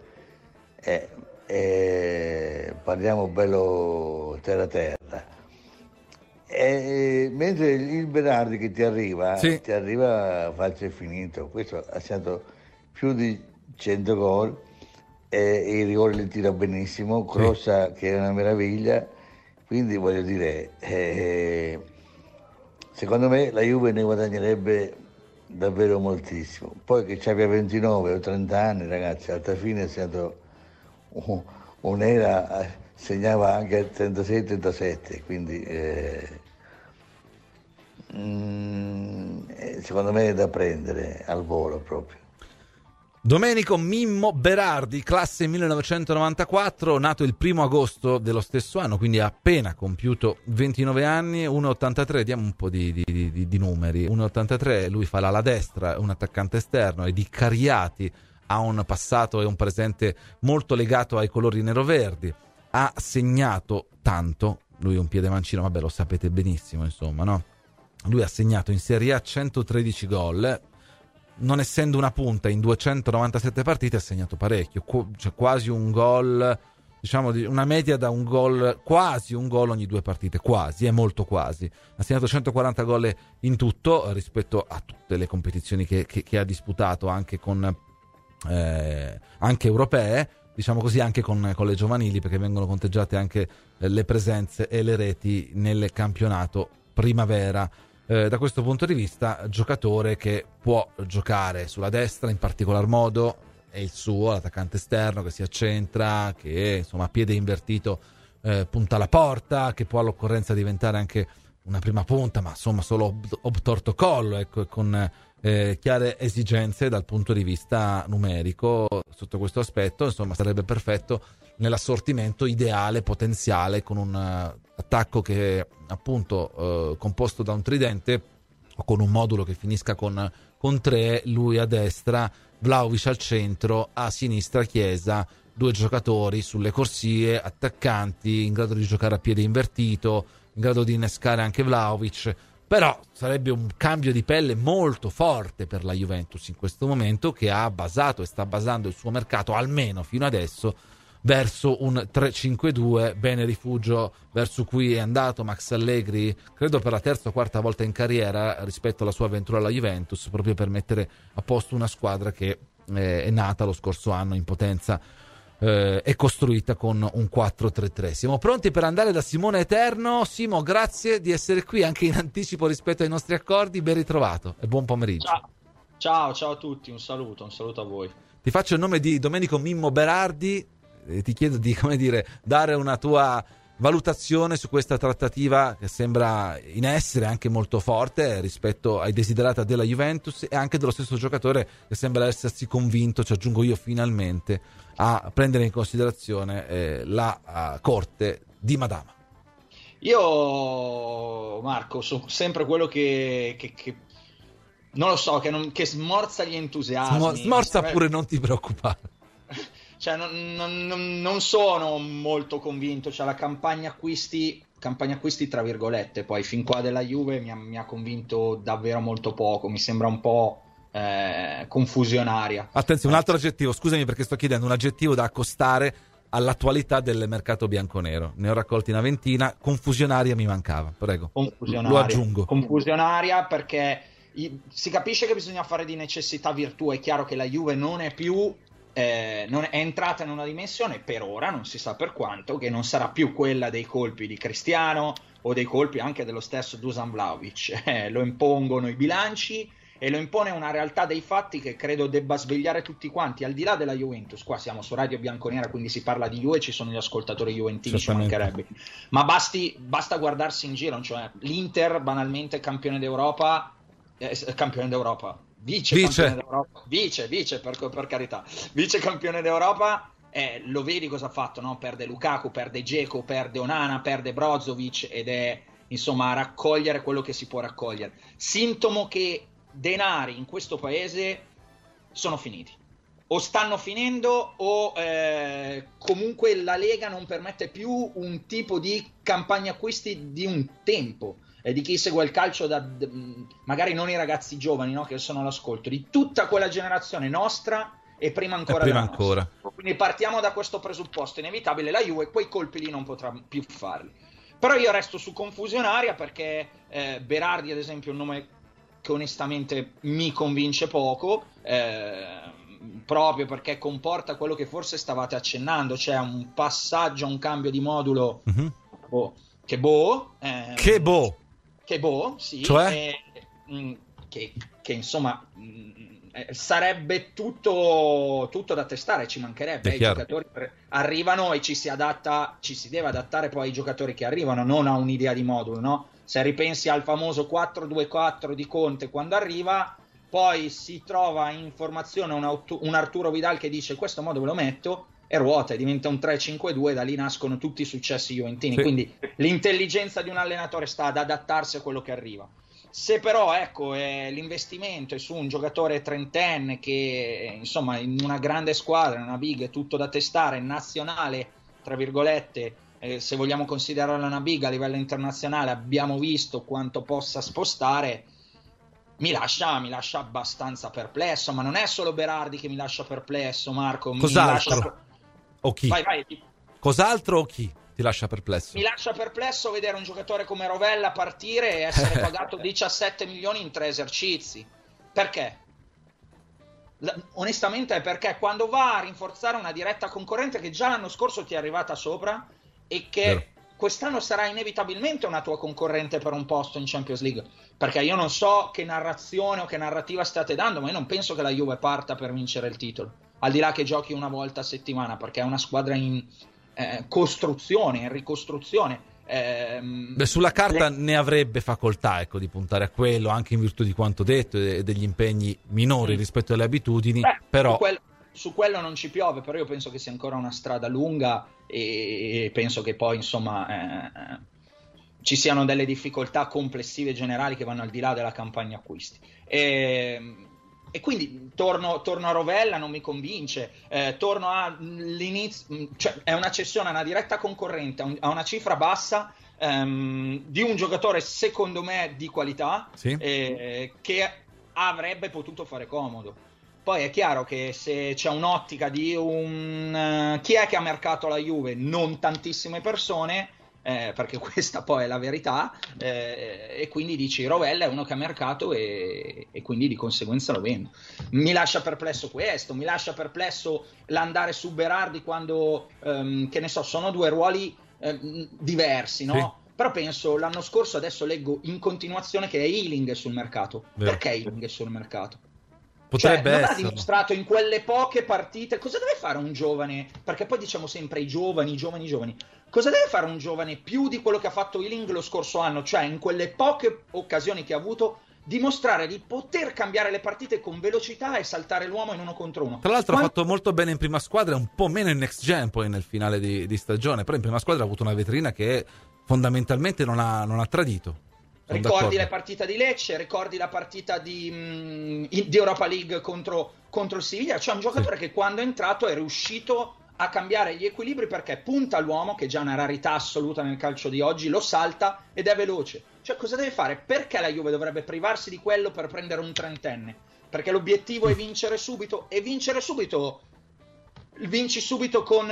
Parliamo bello terra. Mentre il Berardi che ti arriva facile e finito. Questo ha segnato più di 100 gol, i rigori li tira benissimo, Crossa che è una meraviglia, quindi voglio dire, secondo me la Juve ne guadagnerebbe davvero moltissimo. Poi che ci abbia 29 o 30 anni, ragazzi, alla fine è stato un'era, segnava anche a 36-37, quindi secondo me è da prendere al volo proprio. Domenico Mimmo Berardi, classe 1994, nato il 1 agosto dello stesso anno, quindi ha appena compiuto 29 anni, 1,83, diamo un po' di numeri, 1,83, lui fa l'ala destra, è un attaccante esterno, è di Cariati, ha un passato e un presente molto legato ai colori neroverdi, ha segnato tanto, lui è un piede mancino, vabbè lo sapete benissimo insomma, no? Lui ha segnato in Serie A 113 gol, non essendo una punta in 297 partite ha segnato parecchio, cioè quasi un gol, diciamo una media da un gol, quasi un gol ogni 2 partite, quasi, è molto quasi. Ha segnato 140 gol in tutto rispetto a tutte le competizioni che ha disputato, anche con anche europee, diciamo così, anche con le giovanili, perché vengono conteggiate anche le presenze e le reti nel campionato primavera. Da questo punto di vista, giocatore che può giocare sulla destra in particolar modo, è il suo, l'attaccante esterno che si accentra, che insomma a piede invertito punta alla porta, che può all'occorrenza diventare anche una prima punta, ma insomma solo obtortocollo, ecco, con chiare esigenze dal punto di vista numerico. Sotto questo aspetto insomma sarebbe perfetto nell'assortimento ideale, potenziale, con un attacco che appunto composto da un tridente o con un modulo che finisca con 3, lui a destra, Vlahovic al centro, a sinistra Chiesa, 2 giocatori sulle corsie, attaccanti in grado di giocare a piede invertito, in grado di innescare anche Vlahovic. Però sarebbe un cambio di pelle molto forte per la Juventus in questo momento, che ha basato e sta basando il suo mercato, almeno fino adesso, verso un 3-5-2, bene rifugio verso cui è andato Max Allegri, credo per la 3ª o 4ª volta in carriera rispetto alla sua avventura alla Juventus, proprio per mettere a posto una squadra che è nata lo scorso anno in potenza e costruita con un 4-3-3. Siamo pronti per andare da Simone Eterno. Simo, grazie di essere qui anche in anticipo rispetto ai nostri accordi, ben ritrovato e buon pomeriggio. Ciao a tutti, un saluto a voi. Ti faccio il nome di Domenico Mimmo Berardi e ti chiedo di, come dire, dare una tua valutazione su questa trattativa che sembra in essere anche molto forte rispetto ai desiderata della Juventus e anche dello stesso giocatore che sembra essersi convinto, ci aggiungo io finalmente, a prendere in considerazione la corte di Madama. Io, Marco, sono sempre quello che non lo so, che smorza gli entusiasmi. Smorza pure, non ti preoccupare. Cioè non sono molto convinto, cioè la campagna acquisti tra virgolette, poi fin qua della Juve mi ha convinto davvero molto poco, mi sembra un po' confusionaria. Attenzione, un altro aggettivo, scusami perché sto chiedendo un aggettivo da accostare all'attualità del mercato bianconero, ne ho raccolti una ventina, confusionaria mi mancava, prego, lo aggiungo. Confusionaria perché si capisce che bisogna fare di necessità virtù, è chiaro che la Juve non è più non è entrata in una dimensione, per ora non si sa per quanto, che non sarà più quella dei colpi di Cristiano o dei colpi anche dello stesso Dusan Vlahovic. Lo impongono i bilanci e lo impone una realtà dei fatti che credo debba svegliare tutti quanti, al di là della Juventus. Qua siamo su Radio Bianconera, quindi si parla di Juve, ci sono gli ascoltatori juventini, ci mancherebbe, ma basta guardarsi in giro, cioè l'Inter banalmente campione d'Europa, vice per carità, vice campione d'Europa, lo vedi cosa ha fatto, no? Perde Lukaku, perde Dzeko, perde Onana, perde Brozovic, ed è insomma a raccogliere quello che si può raccogliere. Sintomo che denari in questo paese sono finiti, o stanno finendo o comunque la Lega non permette più un tipo di campagna acquisti di un tempo, di chi segue il calcio magari non i ragazzi giovani, no, che sono all'ascolto, di tutta quella generazione nostra e prima ancora. Quindi partiamo da questo presupposto inevitabile, la Juve quei colpi lì non potrà più farli. Però io resto su confusionaria perché Berardi ad esempio è un nome che onestamente mi convince poco, proprio perché comporta quello che forse stavate accennando, cioè un passaggio, un cambio di modulo che sì, cioè? Che insomma sarebbe tutto da testare, ci mancherebbe. I giocatori arrivano e ci si deve adattare poi ai giocatori che arrivano, non a un'idea di modulo, no? Se ripensi al famoso 4-2-4 di Conte quando arriva, poi si trova in formazione un Arturo Vidal che dice questo modo ve lo metto e ruota, e diventa un 3-5-2, da lì nascono tutti i successi juventini. Sì. Quindi l'intelligenza di un allenatore sta ad adattarsi a quello che arriva. Se però l'investimento è su un giocatore trentenne che insomma in una grande squadra, in una big, è tutto da testare, nazionale tra virgolette, se vogliamo considerarla una big a livello internazionale, abbiamo visto quanto possa spostare, mi lascia abbastanza perplesso. Ma non è solo Berardi che mi lascia perplesso, Marco. Cos'altro? O chi? Vai. Cos'altro o chi ti lascia perplesso? Mi lascia perplesso vedere un giocatore come Rovella partire e essere pagato 17 milioni in 3 esercizi. Perché? Onestamente è perché quando va a rinforzare una diretta concorrente che già l'anno scorso ti è arrivata sopra e che quest'anno sarà inevitabilmente una tua concorrente per un posto in Champions League, perché io non so che narrazione o che narrativa state dando, ma io non penso che la Juve parta per vincere il titolo, al di là che giochi una volta a settimana, perché è una squadra in costruzione, in ricostruzione. Sulla carta ne avrebbe facoltà, ecco, di puntare a quello, anche in virtù di quanto detto e degli impegni minori rispetto alle abitudini. Però su quello non ci piove, però io penso che sia ancora una strada lunga e penso che poi insomma ci siano delle difficoltà complessive generali che vanno al di là della campagna acquisti. E quindi torno a Rovella, non mi convince, torno all'inizio, cioè è una cessione a una diretta concorrente a una cifra bassa di un giocatore secondo me di qualità, che avrebbe potuto fare comodo. Poi è chiaro che se c'è un'ottica di chi è che ha mercato la Juve? Non tantissime persone, perché questa poi è la verità, e quindi dici Rovella è uno che ha mercato e quindi di conseguenza lo vendo. Mi lascia perplesso questo, mi lascia perplesso l'andare su Berardi quando che ne so, sono due ruoli diversi, no? Sì. Però penso, l'anno scorso, adesso leggo in continuazione che è Ealing sul mercato. Perché Ealing è sul mercato? Potrebbe non essere. Ha dimostrato in quelle poche partite. Cosa deve fare un giovane? Perché poi diciamo sempre i giovani. Cosa deve fare un giovane più di quello che ha fatto Ealing lo scorso anno? Cioè in quelle poche occasioni che ha avuto, dimostrare di poter cambiare le partite con velocità e saltare l'uomo in 1 contro 1. Tra l'altro ha fatto molto bene in prima squadra, un po' meno in next gen poi nel finale di stagione, però in prima squadra ha avuto una vetrina che fondamentalmente non ha tradito. Ricordi la partita di Lecce, ricordi la partita di Europa League contro il Siviglia. C'è un giocatore che quando è entrato è riuscito a cambiare gli equilibri, perché punta all'uomo, che è già una rarità assoluta nel calcio di oggi, lo salta ed è veloce. Cioè cosa deve fare? Perché la Juve dovrebbe privarsi di quello per prendere un trentenne? Perché l'obiettivo è vincere subito, e vincere subito vinci subito con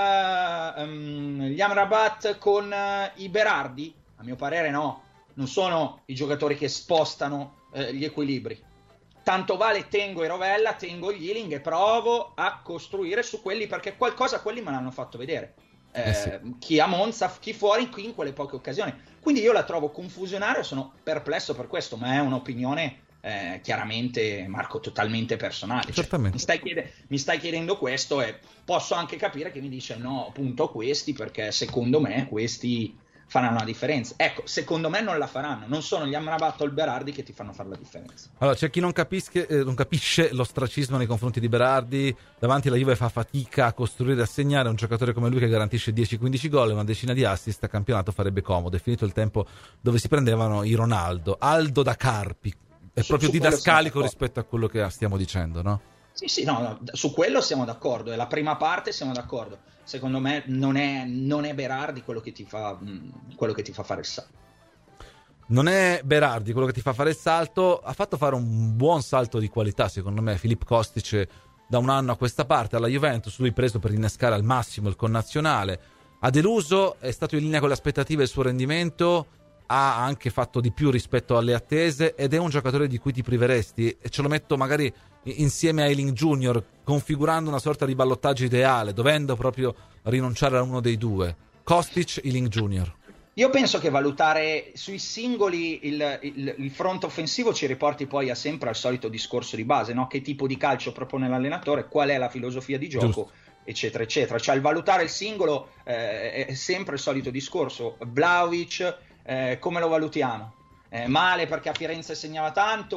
gli Amrabat, con i Berardi? A mio parere no. Non sono i giocatori che spostano gli equilibri. Tanto vale tengo i Rovella, tengo gli Ealing e provo a costruire su quelli, perché qualcosa quelli me l'hanno fatto vedere. Chi a Monza, chi fuori, qui in quelle poche occasioni. Quindi io la trovo confusionaria, sono perplesso per questo, ma è un'opinione chiaramente, Marco, totalmente personale. Cioè, mi stai chiedendo questo e posso anche capire che mi dice no, appunto questi, perché secondo me questi faranno la differenza. Ecco, secondo me non la faranno. Non sono gli Amrabat o il Berardi che ti fanno fare la differenza. Allora, c'è chi non capisce l'ostracismo nei confronti di Berardi. Davanti la Juve fa fatica a costruire e a segnare. Un giocatore come lui che garantisce 10-15 gol e una decina di assist a campionato farebbe comodo. È finito il tempo dove si prendevano i Ronaldo. Aldo da Carpi. È proprio didascalico rispetto a quello che stiamo dicendo, no? Sì, no, su quello siamo d'accordo, è la prima parte, siamo d'accordo. Secondo me non è Berardi quello che ti fa fare il salto. Non è Berardi quello che ti fa fare il salto, ha fatto fare un buon salto di qualità secondo me Filip Kostic da un anno a questa parte alla Juventus, lui preso per innescare al massimo il connazionale, ha deluso, è stato in linea con le aspettative il suo rendimento, ha anche fatto di più rispetto alle attese ed è un giocatore di cui ti priveresti, e ce lo metto magari insieme a Ayling Junior, configurando una sorta di ballottaggio ideale, dovendo proprio rinunciare a uno dei due. Kostic, Ayling Junior. Io penso che valutare sui singoli il fronte offensivo ci riporti poi sempre al solito discorso di base, no? Che tipo di calcio propone l'allenatore, qual è la filosofia di gioco, giusto, eccetera eccetera. Cioè il valutare il singolo è sempre il solito discorso. Vlahovic, come lo valutiamo? Male perché a Firenze segnava tanto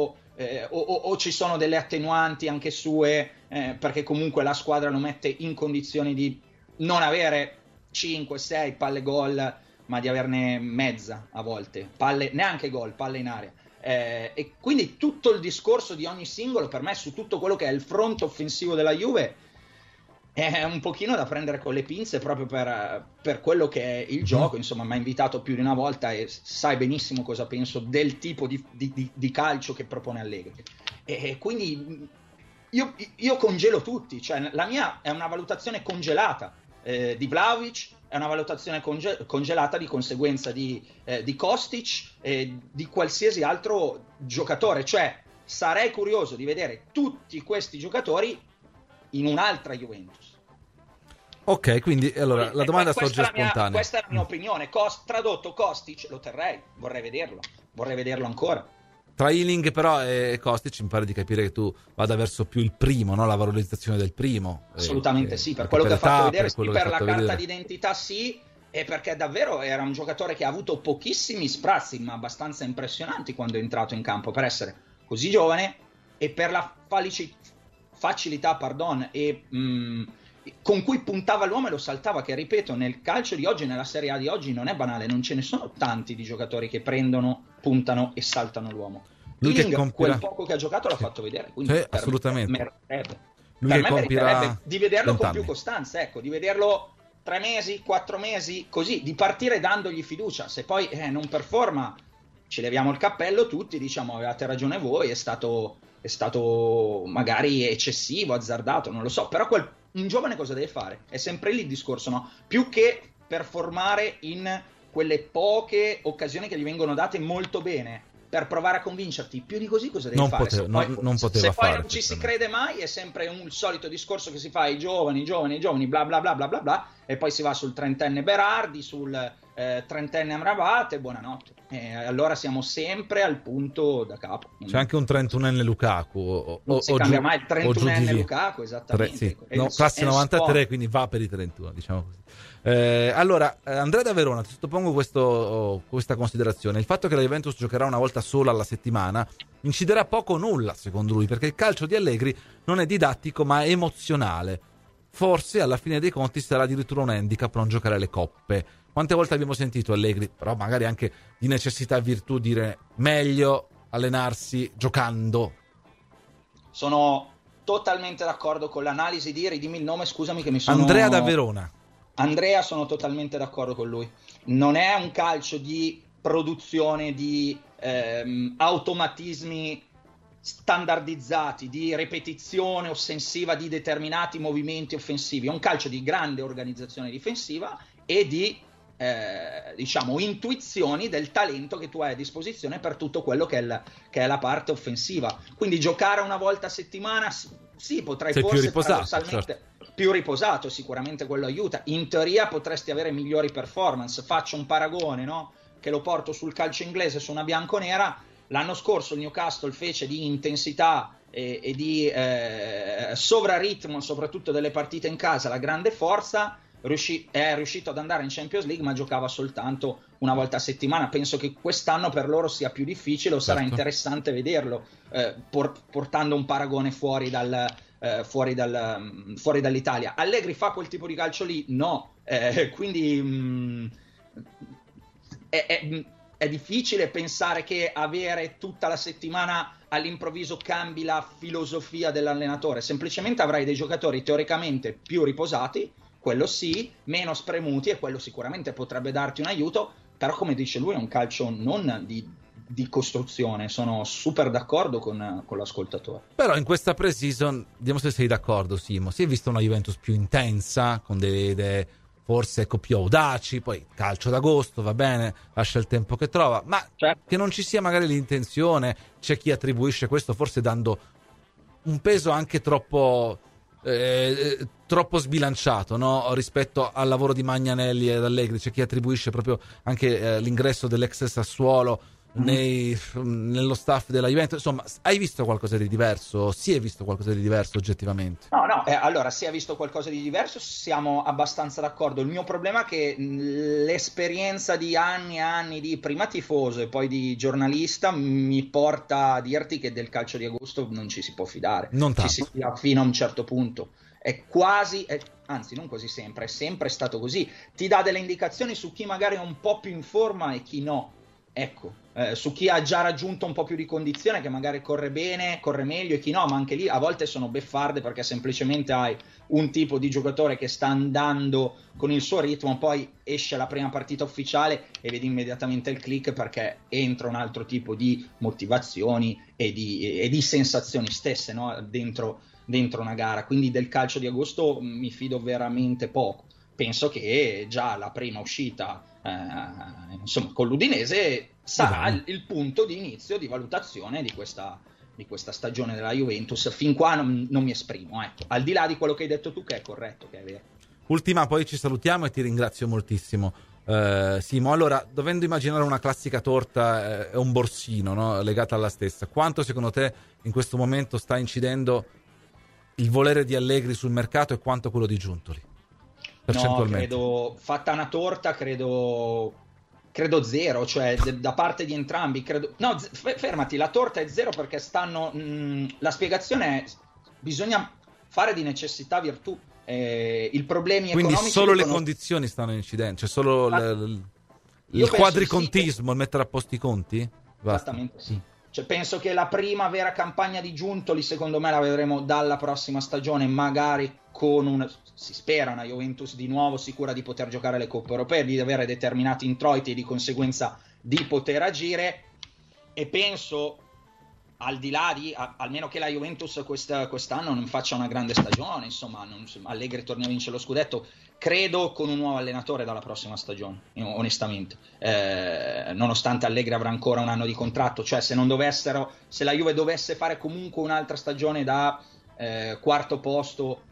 o ci sono delle attenuanti anche sue, perché comunque la squadra lo mette in condizioni di non avere 5-6 palle gol, ma di averne mezza a volte, palle, neanche gol, palle in area, e quindi tutto il discorso di ogni singolo per me su tutto quello che è il fronte offensivo della Juve è un pochino da prendere con le pinze, proprio per quello che è il gioco. Insomma, mi ha invitato più di una volta e sai benissimo cosa penso del tipo di calcio che propone Allegri, e quindi io congelo tutti, cioè la mia è una valutazione congelata di Vlahovic, è una valutazione congelata di conseguenza di Kostic e di qualsiasi altro giocatore. Cioè sarei curioso di vedere tutti questi giocatori in un'altra Juventus. Ok, quindi allora la domanda sorge spontanea. Questa è la mia opinione. Tradotto Kostic lo terrei, vorrei vederlo ancora. Tra Ayling però e Kostic mi pare di capire che tu vada verso più il primo, no? La valorizzazione del primo. Assolutamente sì, per quello che ha fatto vedere, sì, per la carta d'identità sì, e perché davvero era un giocatore che ha avuto pochissimi sprazzi, ma abbastanza impressionanti quando è entrato in campo, per essere così giovane e per la facilità e con cui puntava l'uomo e lo saltava, che ripeto, nel calcio di oggi, nella Serie A di oggi non è banale, non ce ne sono tanti di giocatori che prendono, puntano e saltano l'uomo. Quel poco che ha giocato l'ha fatto vedere, quindi sì, assolutamente. Meriterebbe di vederlo con più costanza, ecco, di vederlo 3 mesi, 4 mesi, così, di partire dandogli fiducia. Se poi non performa, ci leviamo il cappello tutti, diciamo avevate ragione voi, è stato magari eccessivo, azzardato, non lo so, però un giovane cosa deve fare? È sempre lì il discorso, no? Più che performare in quelle poche occasioni che gli vengono date molto bene, per provare a convincerti, più di così cosa devi fare? Non poteva se fare, poi non ci si crede mai, è sempre il solito discorso che si fa ai giovani, bla bla bla bla bla bla, e poi si va sul trentenne Berardi, sul trentenne Amrabat e buonanotte. Allora siamo sempre al punto da capo. C'è anche un 31enne Lukaku. Non si cambia mai il 31enne Lukaku, esattamente. Sì. No, classe 93, quindi va per i 31, diciamo così. Allora, Andrea da Verona, ti sottopongo questa considerazione. Il fatto che la Juventus giocherà una volta sola alla settimana inciderà poco o nulla, secondo lui, perché il calcio di Allegri non è didattico ma emozionale. Forse alla fine dei conti sarà addirittura un handicap non giocare le coppe. Quante volte abbiamo sentito Allegri, però magari anche di necessità e virtù, dire meglio allenarsi giocando? Sono totalmente d'accordo con l'analisi di ridimmi il nome, scusami che mi sono... Andrea da Verona. Andrea, sono totalmente d'accordo con lui. Non è un calcio di produzione di automatismi standardizzati, di ripetizione ossessiva di determinati movimenti offensivi. È un calcio di grande organizzazione difensiva e di intuizioni del talento che tu hai a disposizione per tutto quello che è la parte offensiva. Quindi giocare una volta a settimana sì, potrai forse più riposato, sicuramente quello aiuta. In teoria potresti avere migliori performance. Faccio un paragone, no? Che lo porto sul calcio inglese, su una bianconera. L'anno scorso il Newcastle fece di intensità e di sovraritmo, soprattutto delle partite in casa, la grande forza. È riuscito ad andare in Champions League, ma giocava soltanto una volta a settimana. Penso che quest'anno per loro sia più difficile, o sarà interessante vederlo, portando un paragone fuori dall'Italia. Allegri fa quel tipo di calcio lì? No, quindi è è difficile pensare che avere tutta la settimana all'improvviso cambi la filosofia dell'allenatore. Semplicemente avrai dei giocatori teoricamente più riposati, quello sì, meno spremuti, e quello sicuramente potrebbe darti un aiuto, però come dice lui è un calcio non di costruzione. Sono super d'accordo con l'ascoltatore. Però in questa pre-season, vediamo se sei d'accordo, Simo, si è vista una Juventus più intensa, con delle idee forse più audaci, poi calcio d'agosto, va bene, lascia il tempo che trova, ma certo, che non ci sia magari l'intenzione, c'è chi attribuisce questo forse dando un peso anche troppo sbilanciato, no? Rispetto al lavoro di Magnanelli ed Allegri. C'è chi attribuisce proprio anche l'ingresso dell'ex Sassuolo nello staff della Juventus. Insomma, hai visto qualcosa di diverso? Si è visto qualcosa di diverso oggettivamente? No, allora si è visto qualcosa di diverso, siamo abbastanza d'accordo. Il mio problema è che l'esperienza di anni e anni di prima tifoso e poi di giornalista mi porta a dirti che del calcio di agosto non ci si può fidare. Ci si fida fino a un certo punto. È quasi, anzi non quasi sempre, è sempre stato così. Ti dà delle indicazioni su chi magari è un po' più in forma e chi no. Ecco, su chi ha già raggiunto un po' più di condizione, che magari corre bene, corre meglio, e chi no, ma anche lì a volte sono beffarde, perché semplicemente hai un tipo di giocatore che sta andando con il suo ritmo, poi esce la prima partita ufficiale e vedi immediatamente il click, perché entra un altro tipo di motivazioni e di sensazioni stesse, no? dentro una gara. Quindi del calcio di agosto mi fido veramente poco. Penso che già la prima uscita insomma con l'Udinese sarà il punto di inizio di valutazione di questa stagione della Juventus. Fin qua non mi esprimo, ecco, al di là di quello che hai detto tu, che è corretto, che è vero. Ultima, poi ci salutiamo e ti ringrazio moltissimo, Simo. Allora, dovendo immaginare una classica torta e un borsino, no, legata alla stessa, quanto secondo te in questo momento sta incidendo il volere di Allegri sul mercato e quanto quello di Giuntoli? No, credo, fatta una torta, credo zero, cioè da parte di entrambi, credo. No, fermati, la torta è zero, perché la spiegazione è: bisogna fare di necessità virtù. I problemi economici. Quindi solo le condizioni stanno incidendo, cioè solo il quadricontismo, il mettere a posto i conti? Esattamente sì. Cioè, penso che la prima vera campagna di Giuntoli, secondo me, la vedremo dalla prossima stagione, magari con si spera, una Juventus di nuovo sicura di poter giocare le Coppe Europee, di avere determinati introiti e di conseguenza di poter agire. E penso, al di là di, almeno che la Juventus quest'anno non faccia una grande stagione, insomma, Allegri torni a vincere lo scudetto, credo con un nuovo allenatore dalla prossima stagione, onestamente, nonostante Allegri avrà ancora un anno di contratto. Cioè, se la Juve dovesse fare comunque un'altra stagione da quarto posto,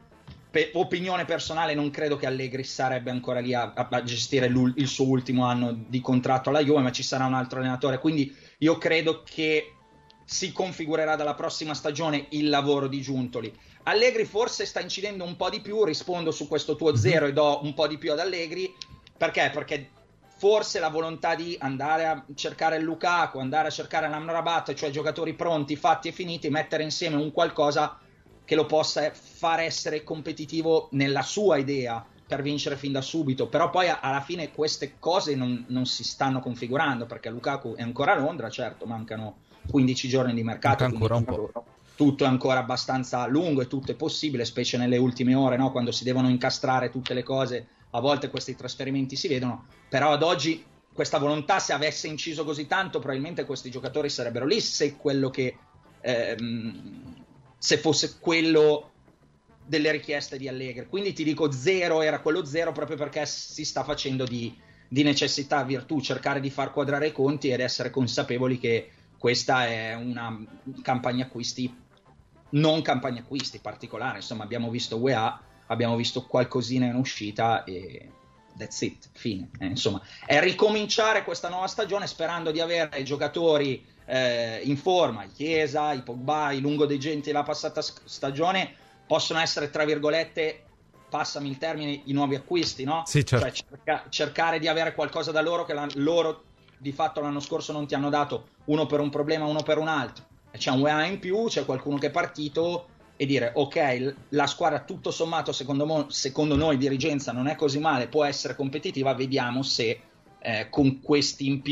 opinione personale, non credo che Allegri sarebbe ancora lì a gestire il suo ultimo anno di contratto alla Juve, ma ci sarà un altro allenatore. Quindi io credo che si configurerà dalla prossima stagione il lavoro di Giuntoli. Allegri forse sta incidendo un po' di più, rispondo su questo tuo zero e do un po' di più ad Allegri, perché forse la volontà di andare a cercare il Lukaku, andare a cercare l'Amrabat, cioè giocatori pronti, fatti e finiti, mettere insieme un qualcosa che lo possa far essere competitivo nella sua idea per vincere fin da subito. Però poi alla fine queste cose non si stanno configurando, perché Lukaku è ancora a Londra, certo, mancano 15 giorni di mercato, ancora un po'. Tutto è ancora abbastanza lungo e tutto è possibile, specie nelle ultime ore, no? Quando si devono incastrare tutte le cose, a volte questi trasferimenti si vedono. Però ad oggi questa volontà, se avesse inciso così tanto, probabilmente questi giocatori sarebbero lì, se fosse quello delle richieste di Allegri. Quindi ti dico zero, era quello zero, proprio perché si sta facendo di necessità virtù, cercare di far quadrare i conti ed essere consapevoli che questa è una campagna acquisti, non campagna acquisti particolare. Insomma, abbiamo visto UEA, abbiamo visto qualcosina in uscita e that's it, fine. Insomma, è ricominciare questa nuova stagione sperando di avere i giocatori in forma. I Chiesa, i Pogba, i lungodeggenti della passata stagione possono essere, tra virgolette, passami il termine, i nuovi acquisti, no? Sì, certo. Cioè cercare di avere qualcosa da loro che loro di fatto l'anno scorso non ti hanno dato, uno per un problema, uno per un altro. E c'è un UEA in più, c'è qualcuno che è partito, e dire ok, la squadra tutto sommato secondo noi dirigenza non è così male, può essere competitiva, vediamo se con questi in più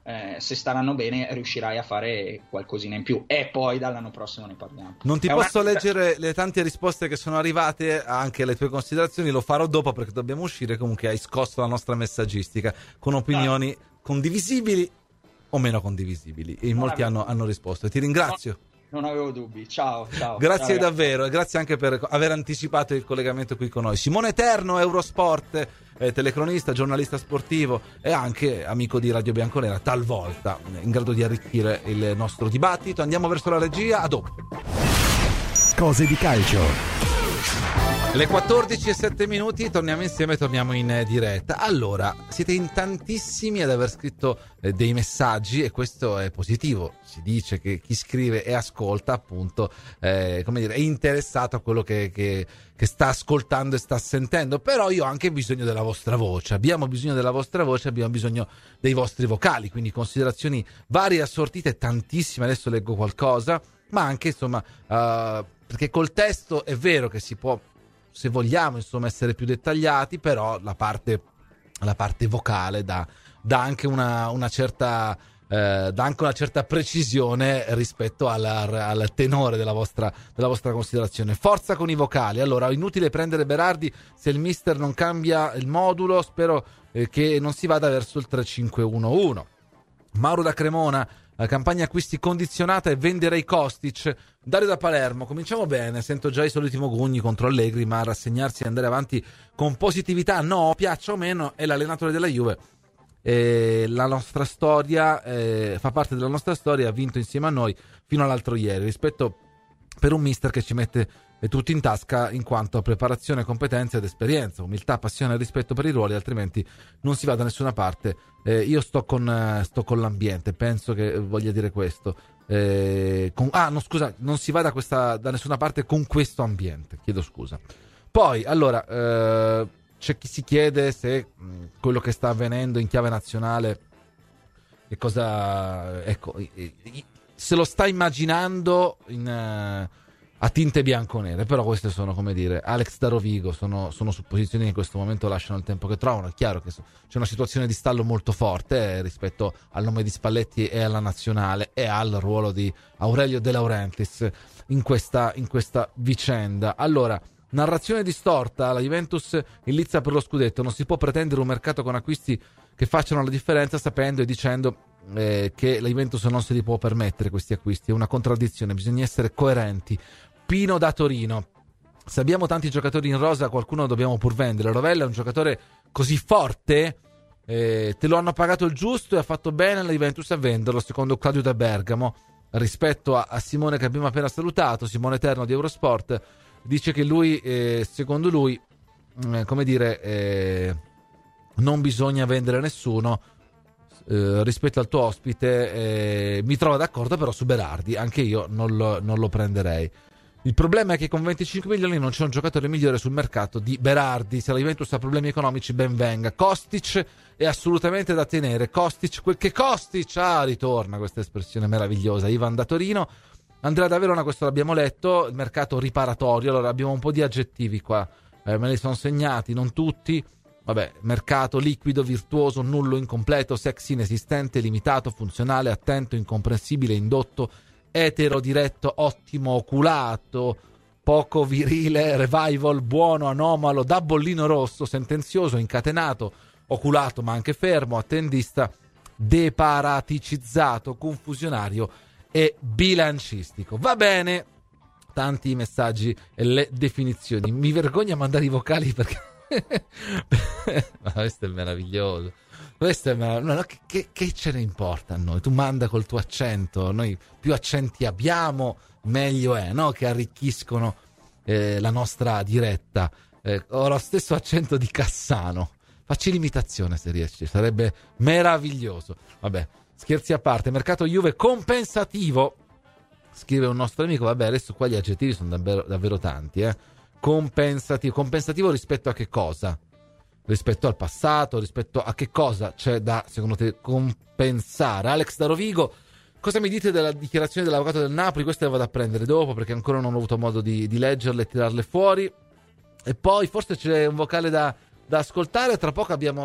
se staranno bene riuscirai a fare qualcosina in più, e poi dall'anno prossimo ne parliamo. Non ti posso leggere le tante risposte che sono arrivate, anche le tue considerazioni, lo farò dopo perché dobbiamo uscire. Comunque hai scosso la nostra messaggistica con opinioni condivisibili o meno condivisibili, e in molti hanno risposto, e ti ringrazio. Non avevo dubbi, ciao. Grazie ciao, davvero, e grazie anche per aver anticipato il collegamento qui con noi. Simone Eterno, Eurosport, telecronista, giornalista sportivo e anche amico di Radio Bianconera, talvolta in grado di arricchire il nostro dibattito. Andiamo verso la regia, a dopo. Cose di calcio. Le 14:07, torniamo insieme, torniamo in diretta. Allora, siete in tantissimi ad aver scritto dei messaggi, e questo è positivo. Si dice che chi scrive e ascolta, appunto, è interessato a quello che sta ascoltando e sta sentendo. Però io ho anche bisogno della vostra voce. Abbiamo bisogno della vostra voce, abbiamo bisogno dei vostri vocali, quindi considerazioni varie, assortite, tantissime. Adesso leggo qualcosa, ma anche, insomma, perché col testo è vero che si può, se vogliamo, insomma, essere più dettagliati, però la parte vocale dà anche una certa precisione rispetto al tenore della vostra considerazione. Forza con i vocali. Allora, inutile prendere Berardi se il mister non cambia il modulo. Spero che non si vada verso il 3-5-1-1. Mauro da Cremona, la campagna acquisti condizionata e venderei Kostic. Dario da Palermo, cominciamo bene, sento già i soliti mogugni contro Allegri, ma rassegnarsi e andare avanti con positività no, piaccia o meno, è l'allenatore della Juve. La nostra storia fa parte della nostra storia, ha vinto insieme a noi fino all'altro ieri, rispetto per un mister che ci mette tutto in tasca in quanto a preparazione, competenze ed esperienza, umiltà, passione e rispetto per i ruoli, altrimenti non si va da nessuna parte. Io sto con l'ambiente, penso che voglia dire questo. Non si va da nessuna parte con questo ambiente, chiedo scusa. Poi, allora, c'è chi si chiede se quello che sta avvenendo in chiave nazionale, che cosa, ecco, se lo sta immaginando a tinte bianconere, però queste sono, come dire, Alex da Rovigo, sono supposizioni che in questo momento lasciano il tempo che trovano. È chiaro che c'è una situazione di stallo molto forte rispetto al nome di Spalletti e alla nazionale e al ruolo di Aurelio De Laurentiis in questa vicenda. Allora, narrazione distorta, la Juventus illizza per lo scudetto, non si può pretendere un mercato con acquisti che facciano la differenza sapendo e dicendo che la Juventus non se li può permettere questi acquisti. È una contraddizione, bisogna essere coerenti. Pino da Torino, se abbiamo tanti giocatori in rosa qualcuno lo dobbiamo pur vendere. Rovella è un giocatore così forte, te lo hanno pagato il giusto e ha fatto bene la Juventus a venderlo, secondo Claudio da Bergamo. Rispetto a Simone che abbiamo appena salutato, Simone Eterno di Eurosport, dice che lui, secondo lui, non bisogna vendere nessuno. Rispetto al tuo ospite, mi trovo d'accordo però su Berardi, anche io non lo prenderei. Il problema è che con 25 milioni non c'è un giocatore migliore sul mercato di Berardi. Se la Juventus ha problemi economici, ben venga. Kostic è assolutamente da tenere. Kostic, ritorna questa espressione meravigliosa. Ivan da Torino. Andrea da Verona, questo l'abbiamo letto, il mercato riparatorio. Allora abbiamo un po' di aggettivi qua, me li sono segnati, non tutti. Vabbè, mercato liquido, virtuoso, nullo, incompleto, sexy, inesistente, limitato, funzionale, attento, incomprensibile, indotto, etero, diretto, ottimo, oculato, poco virile, revival, buono, anomalo, da bollino rosso, sentenzioso, incatenato, oculato ma anche fermo, attendista, deparaticizzato, confusionario e bilancistico. Va bene, tanti messaggi e le definizioni. Mi vergogno a mandare i vocali perché ma questo è meraviglioso. Che ce ne importa a noi? Tu manda col tuo accento, noi più accenti abbiamo meglio è, no? Che arricchiscono la nostra diretta. Ho lo stesso accento di Cassano, facci l'imitazione se riesci, sarebbe meraviglioso. Vabbè, scherzi a parte, mercato Juve compensativo, scrive un nostro amico. Vabbè, adesso qua gli aggettivi sono davvero tanti, compensativo rispetto a che cosa? Rispetto al passato, rispetto a che cosa c'è da, secondo te, compensare? Alex da Rovigo, cosa mi dite della dichiarazione dell'avvocato del Napoli? Queste le vado a prendere dopo perché ancora non ho avuto modo di leggerle e tirarle fuori. E poi forse c'è un vocale da ascoltare. Tra poco abbiamo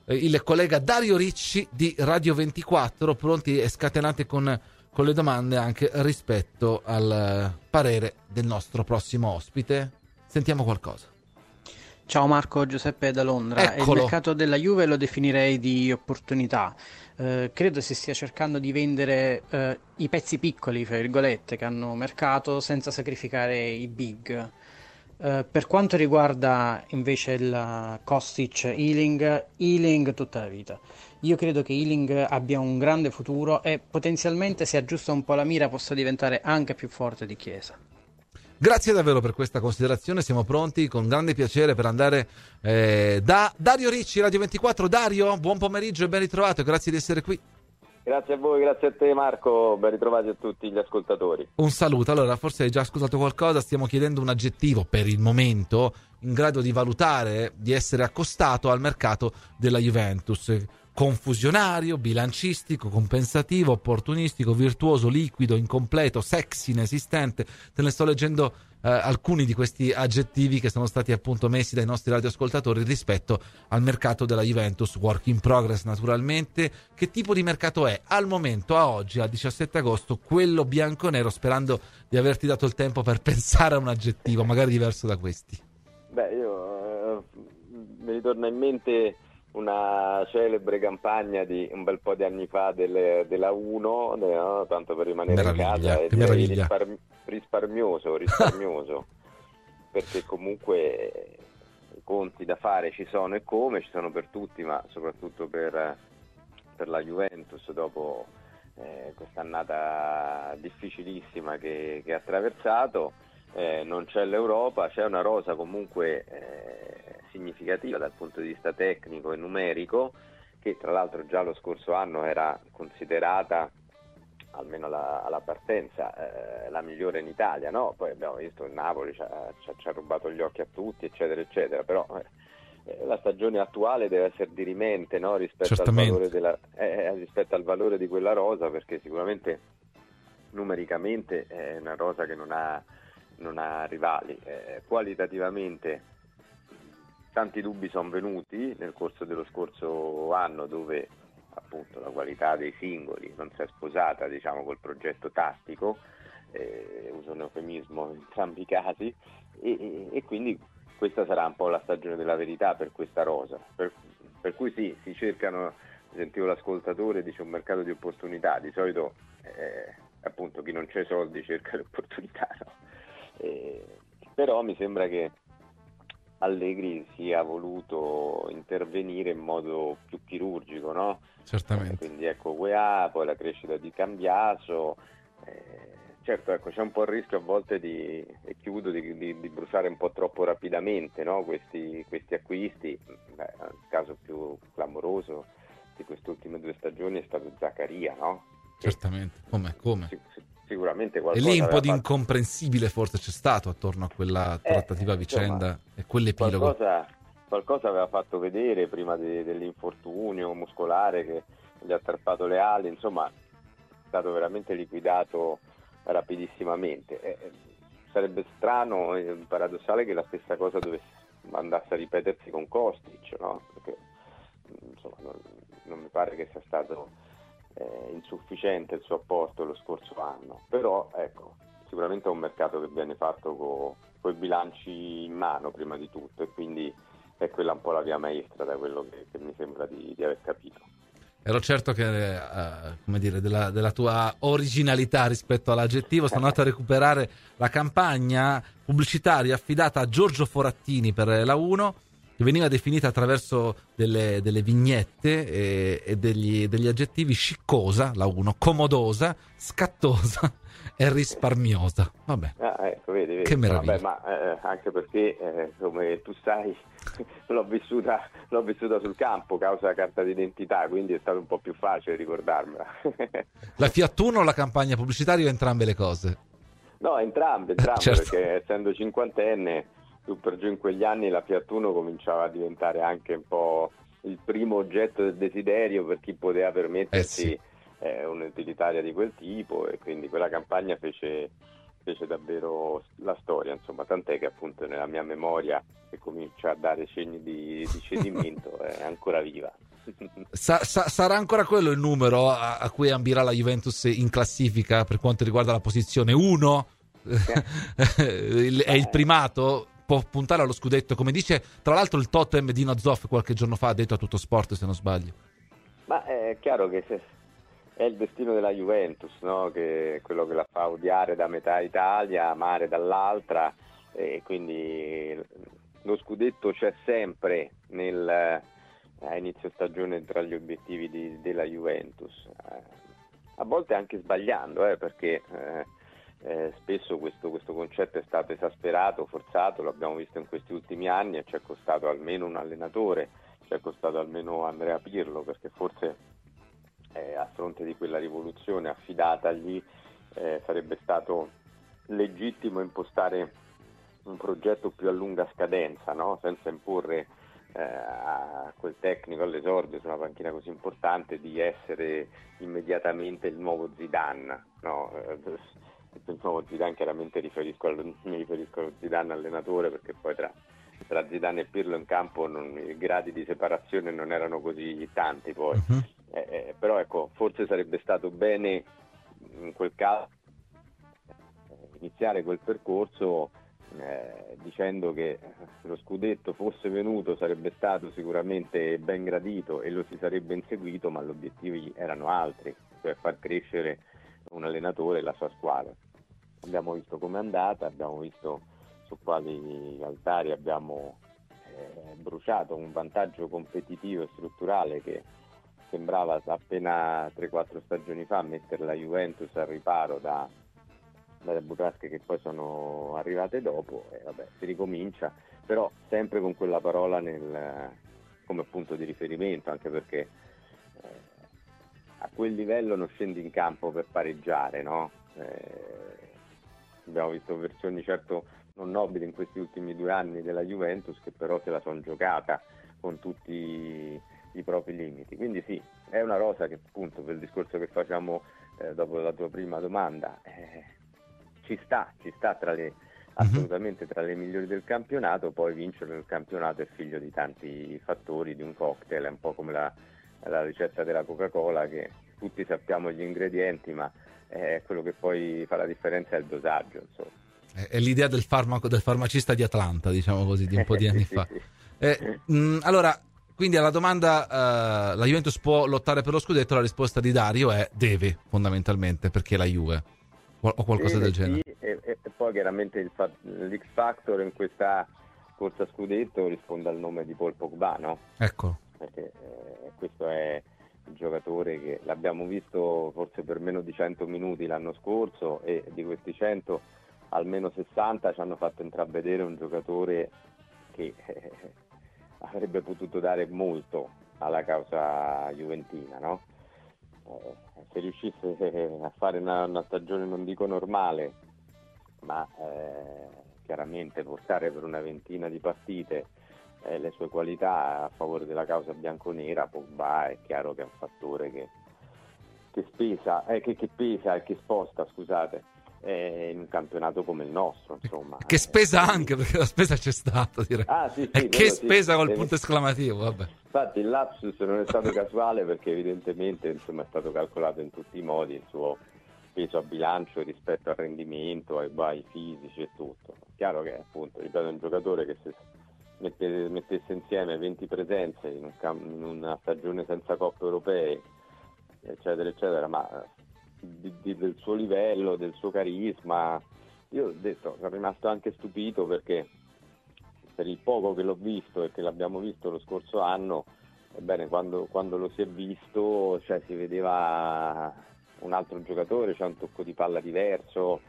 il collega Dario Ricci di Radio 24, pronti e scatenati con le domande anche rispetto al parere del nostro prossimo ospite. Sentiamo qualcosa. Ciao Marco, Giuseppe da Londra. Eccolo. Il mercato della Juve lo definirei di opportunità. Credo si stia cercando di vendere i pezzi piccoli, fra virgolette, che hanno mercato senza sacrificare i big. Per quanto riguarda invece il Kostic-Ealing tutta la vita. Io credo che Ealing abbia un grande futuro e potenzialmente, se aggiusta un po' la mira, possa diventare anche più forte di Chiesa. Grazie davvero per questa considerazione, siamo pronti con grande piacere per andare da Dario Ricci, Radio 24. Dario, buon pomeriggio e ben ritrovato, grazie di essere qui. Grazie a voi, grazie a te Marco, ben ritrovati a tutti gli ascoltatori. Un saluto, allora forse hai già ascoltato qualcosa, stiamo chiedendo un aggettivo per il momento in grado di valutare, di essere accostato al mercato della Juventus. Confusionario, bilancistico, compensativo, opportunistico, virtuoso, liquido, incompleto, sexy, inesistente. Te ne sto leggendo alcuni di questi aggettivi che sono stati appunto messi dai nostri radioascoltatori rispetto al mercato della Juventus. Work in progress naturalmente. Che tipo di mercato è al momento, a oggi, al 17 agosto, quello bianconero, sperando di averti dato il tempo per pensare a un aggettivo magari diverso da questi? Beh, io mi ritorna in mente una celebre campagna di un bel po' di anni fa della 1, no? Tanto per rimanere in casa, e direi risparmioso perché comunque i conti da fare ci sono, e come ci sono per tutti, ma soprattutto per la Juventus dopo quest'annata difficilissima che ha attraversato. Non c'è l'Europa, c'è una rosa comunque significativa dal punto di vista tecnico e numerico, che tra l'altro già lo scorso anno era considerata, almeno alla partenza, la migliore in Italia, no? Poi abbiamo visto il Napoli ci ha rubato gli occhi a tutti, eccetera eccetera, però la stagione attuale deve essere dirimente, no? rispetto al valore di quella rosa, perché sicuramente numericamente è una rosa che non ha rivali. Qualitativamente tanti dubbi sono venuti nel corso dello scorso anno, dove appunto la qualità dei singoli non si è sposata, diciamo, col progetto tattico, uso un eufemismo in entrambi i casi, e quindi questa sarà un po' la stagione della verità per questa rosa, per cui sì, si cercano, sentivo l'ascoltatore, dice un mercato di opportunità, di solito appunto chi non c'ha i soldi cerca le opportunità, no? Però mi sembra che Allegri sia voluto intervenire in modo più chirurgico, no? Certamente. Quindi ecco UEA, poi la crescita di Cambiaso, certo, ecco, c'è un po' il rischio a volte di bruciare un po' troppo rapidamente, no? Questi acquisti. Il caso più clamoroso di queste ultime 2 stagioni è stato Zaccaria, no? Certamente, come? Sicuramente qualcosa. E lì un po' di incomprensibile forse c'è stato attorno a quella trattativa vicenda, insomma, e quell'epilogo. Qualcosa aveva fatto vedere prima dell'infortunio muscolare che gli ha tarpato le ali, insomma è stato veramente liquidato rapidissimamente. Sarebbe strano e paradossale che la stessa cosa andasse a ripetersi con Kostic, no? Perché insomma non mi pare che sia stato insufficiente il suo apporto lo scorso anno, però ecco, sicuramente è un mercato che viene fatto con i bilanci in mano prima di tutto, e quindi è quella un po' la via maestra, da quello che mi sembra di aver capito. Ero certo che come dire, della tua originalità rispetto all'aggettivo. Sono andato a recuperare la campagna pubblicitaria affidata a Giorgio Forattini per la 1, che veniva definita attraverso delle vignette e degli aggettivi: sciccosa, la 1, comodosa, scattosa e risparmiosa. Vabbè, ecco, vedi. Che meraviglia. Vabbè, ma anche perché, come tu sai, l'ho vissuta sul campo causa la carta d'identità, quindi è stato un po' più facile ricordarmela. La Fiat Uno o la campagna pubblicitaria o entrambe le cose? No, entrambe, certo. Perché essendo cinquantenne, più per giù in quegli anni, la Fiat Uno cominciava a diventare anche un po' il primo oggetto del desiderio per chi poteva permettersi un'utilitaria di quel tipo, e quindi quella campagna fece davvero la storia, insomma, tant'è che appunto nella mia memoria, che comincia a dare segni di cedimento, è ancora viva. Sarà ancora quello il numero a cui ambirà la Juventus in classifica per quanto riguarda la posizione 1? È il primato? Può puntare allo scudetto, come dice tra l'altro il totem Dino Zoff qualche giorno fa, ha detto a Tutto Sport, se non sbaglio. Ma è chiaro che è il destino della Juventus, no? Che è quello che la fa odiare da metà Italia, amare dall'altra, e quindi lo scudetto c'è sempre a inizio stagione tra gli obiettivi della Juventus, a volte anche sbagliando, perché spesso questo concetto è stato esasperato, forzato, l'abbiamo visto in questi ultimi anni, e ci è costato almeno un allenatore, ci è costato almeno Andrea Pirlo, perché forse a fronte di quella rivoluzione affidatagli sarebbe stato legittimo impostare un progetto più a lunga scadenza, no? Senza imporre a quel tecnico all'esordio su una panchina così importante di essere immediatamente il nuovo Zidane, no? Il nuovo Zidane, chiaramente mi riferisco allo Zidane allenatore, perché poi tra Zidane e Pirlo in campo i gradi di separazione non erano così tanti poi. Però ecco, forse sarebbe stato bene in quel caso iniziare quel percorso dicendo che lo scudetto fosse venuto sarebbe stato sicuramente ben gradito e lo si sarebbe inseguito, ma gli obiettivi erano altri, cioè far crescere un allenatore e la sua squadra. Abbiamo visto com'è andata, abbiamo visto su quali altari abbiamo bruciato un vantaggio competitivo e strutturale che sembrava appena 3-4 stagioni fa mettere la Juventus al riparo dalle burrasche che poi sono arrivate dopo, e vabbè, si ricomincia, però sempre con quella parola come punto di riferimento, anche perché a quel livello non scendi in campo per pareggiare, no? Abbiamo visto versioni certo non nobili in questi ultimi 2 anni della Juventus, che però se la son giocata con tutti i propri limiti, quindi sì, è una rosa che appunto, per il discorso che facciamo dopo la tua prima domanda, ci sta assolutamente tra le migliori del campionato. Poi vincere il campionato è figlio di tanti fattori, di un cocktail, è un po' come la ricetta della Coca-Cola, che tutti sappiamo gli ingredienti, ma quello che poi fa la differenza è il dosaggio, insomma. È l'idea del farmacista di Atlanta, diciamo così, di un po' di anni fa. Allora, quindi alla domanda la Juventus può lottare per lo scudetto, la risposta di Dario è deve, fondamentalmente, perché la Juve o qualcosa del genere. Sì, e poi chiaramente l'X Factor in questa corsa scudetto risponde al nome di Paul Pogba, no? Ecco. Perché questo è il giocatore che l'abbiamo visto forse per meno di 100 minuti l'anno scorso, e di questi 100 almeno 60 ci hanno fatto intravedere un giocatore che avrebbe potuto dare molto alla causa juventina, no? Se riuscisse a fare una stagione, non dico normale, ma chiaramente portare per una ventina di partite le sue qualità a favore della causa bianconera, Pogba è chiaro che è un fattore che pesa e che sposta, scusate, in un campionato come il nostro, insomma. Che spesa anche, perché la spesa c'è stata, direi. Sì, e che spesa sì, col punto esclamativo, vabbè. Infatti il lapsus non è stato casuale, perché evidentemente, insomma, è stato calcolato in tutti i modi il suo peso a bilancio rispetto al rendimento, ai guai fisici e tutto. Chiaro che, appunto, ripeto, un giocatore che se mettesse insieme 20 presenze in una stagione senza coppe europee, eccetera eccetera, ma del suo livello, del suo carisma, io ho detto, sono rimasto anche stupito, perché per il poco che l'ho visto e che l'abbiamo visto lo scorso anno, ebbene, quando lo si è visto, cioè, si vedeva un altro giocatore, c'è un tocco di palla diverso,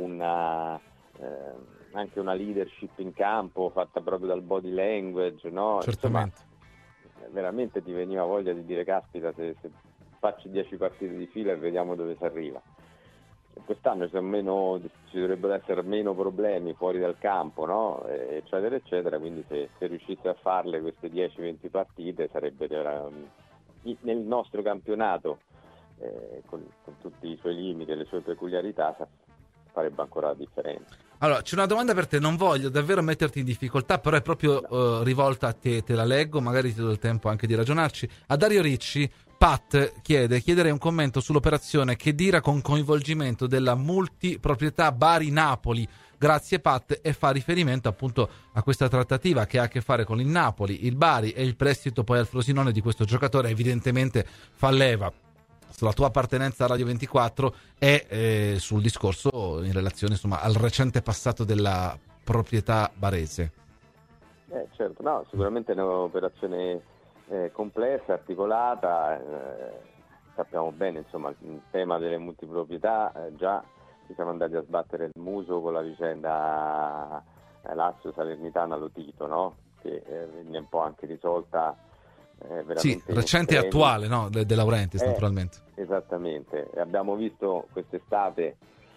anche una leadership in campo fatta proprio dal body language, no? Certamente. Insomma, veramente ti veniva voglia di dire, caspita, se faccio 10 partite di fila e vediamo dove si arriva. Quest'anno ci dovrebbero essere meno problemi fuori dal campo, no? Eccetera eccetera, quindi se riuscisse a farle queste 10-20 partite sarebbe nel nostro campionato, con tutti i suoi limiti e le sue peculiarità, farebbe ancora la differenza. Allora, c'è una domanda per te, non voglio davvero metterti in difficoltà, però è proprio rivolta a te, te la leggo, magari ti do il tempo anche di ragionarci. A Dario Ricci, Pat chiederei un commento sull'operazione Khedira con coinvolgimento della multiproprietà Bari-Napoli. Grazie Pat, e fa riferimento appunto a questa trattativa che ha a che fare con il Napoli, il Bari e il prestito poi al Frosinone di questo giocatore. Evidentemente fa leva sulla tua appartenenza a Radio 24 e sul discorso in relazione insomma al recente passato della proprietà barese. Certo, no, sicuramente è un'operazione complessa, articolata, sappiamo bene insomma il tema delle multiproprietà, già ci siamo andati a sbattere il muso con la vicenda Lazio Salernitana Lotito, no? Che viene un po' anche risolta sì, recente e attuale, no? De Laurentiis naturalmente. Esattamente, abbiamo visto quest'estate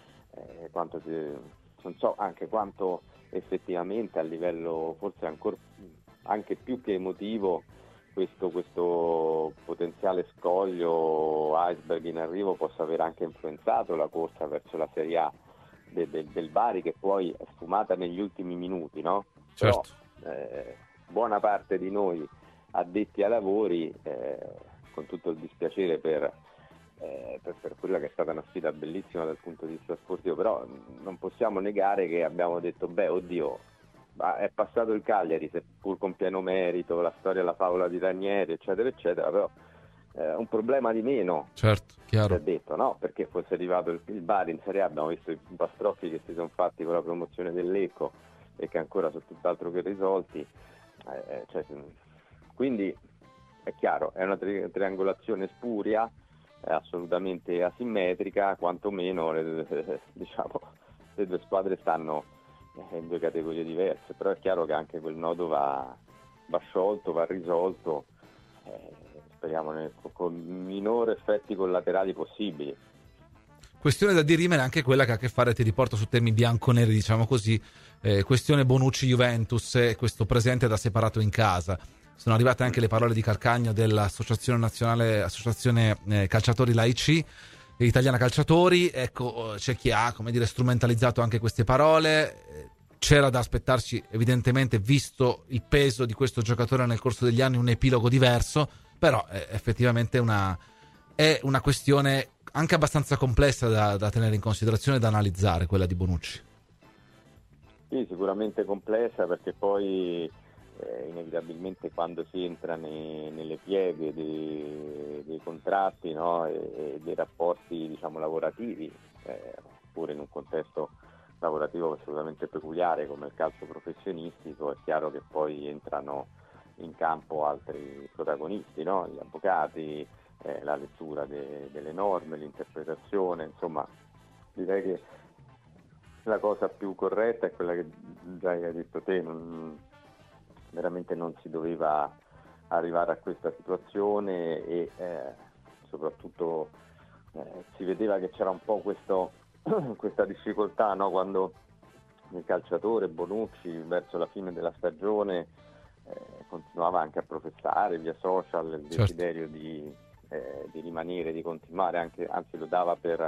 non so anche quanto effettivamente a livello forse ancora anche più che emotivo questo potenziale scoglio iceberg in arrivo possa aver anche influenzato la corsa verso la Serie A del Bari, che poi è sfumata negli ultimi minuti, no? Certo. Però buona parte di noi addetti ai lavori, con tutto il dispiacere per quella che è stata una sfida bellissima dal punto di vista sportivo, però non possiamo negare che abbiamo detto è passato il Cagliari, seppur con pieno merito, la storia, la favola di Ranieri eccetera eccetera, però un problema di meno, certo, chiaro, si è detto, no? Perché fosse arrivato il Bari in Serie A, abbiamo visto i pastrocchi che si sono fatti con la promozione del Lecco e che ancora sono tutt'altro che risolti, quindi è chiaro, è una triangolazione spuria, assolutamente asimmetrica, quantomeno le due squadre stanno in due categorie diverse, però è chiaro che anche quel nodo va sciolto, va risolto, speriamo con minori effetti collaterali possibili. Questione da dirimere anche quella che ha a che fare, ti riporto su temi bianconeri, diciamo così, questione Bonucci-Juventus, questo presente da separato in casa. Sono arrivate anche le parole di Calcagno dell'Associazione Nazionale Calciatori Laici, Italiana Calciatori. Ecco, c'è chi ha, strumentalizzato anche queste parole. C'era da aspettarci, evidentemente, visto il peso di questo giocatore nel corso degli anni, un epilogo diverso, però effettivamente è una questione anche abbastanza complessa da tenere in considerazione e da analizzare, quella di Bonucci. Sì, sicuramente complessa, perché poi inevitabilmente quando si entra nelle pieghe dei contratti, no? e dei rapporti lavorativi, pure in un contesto lavorativo assolutamente peculiare come il calcio professionistico, è chiaro che poi entrano in campo altri protagonisti, no? Gli avvocati, la lettura delle norme, l'interpretazione, insomma direi che la cosa più corretta è quella che già hai detto te, veramente non si doveva arrivare a questa situazione e soprattutto si vedeva che c'era un po' questa difficoltà, no? Quando il calciatore Bonucci verso la fine della stagione continuava anche a professare via social il desiderio di rimanere, di continuare, anzi lo dava per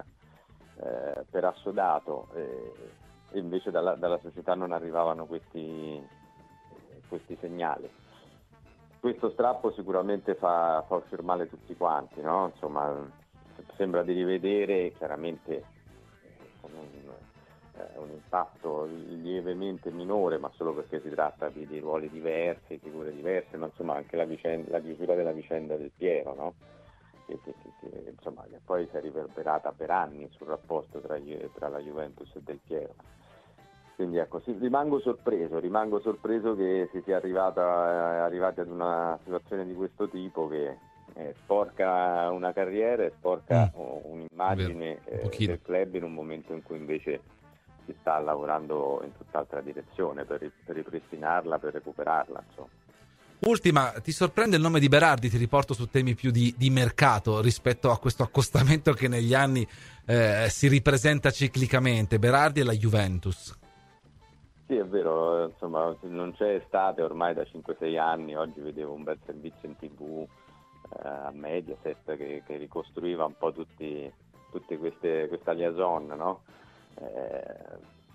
assodato, e invece dalla società non arrivavano questi segnali. Questo strappo sicuramente fa uscire male tutti quanti, no? Insomma, sembra di rivedere chiaramente con un impatto lievemente minore, ma solo perché si tratta di ruoli diversi, figure diverse, ma insomma anche la chiusura della vicenda del Piero, no? Che poi si è riverberata per anni sul rapporto tra la Juventus e Del Piero. Quindi ecco, rimango sorpreso che si sia arrivati ad una situazione di questo tipo che sporca una carriera e sporca un'immagine del club in un momento in cui invece si sta lavorando in tutt'altra direzione per ripristinarla, per recuperarla, insomma. Ultima, ti sorprende il nome di Berardi? Ti riporto su temi più di mercato rispetto a questo accostamento che negli anni si ripresenta ciclicamente, Berardi e la Juventus. Sì, è vero, insomma non c'è estate ormai da 5-6 anni. Oggi vedevo un bel servizio in TV a Mediaset che ricostruiva un po' tutte questa liaison, no?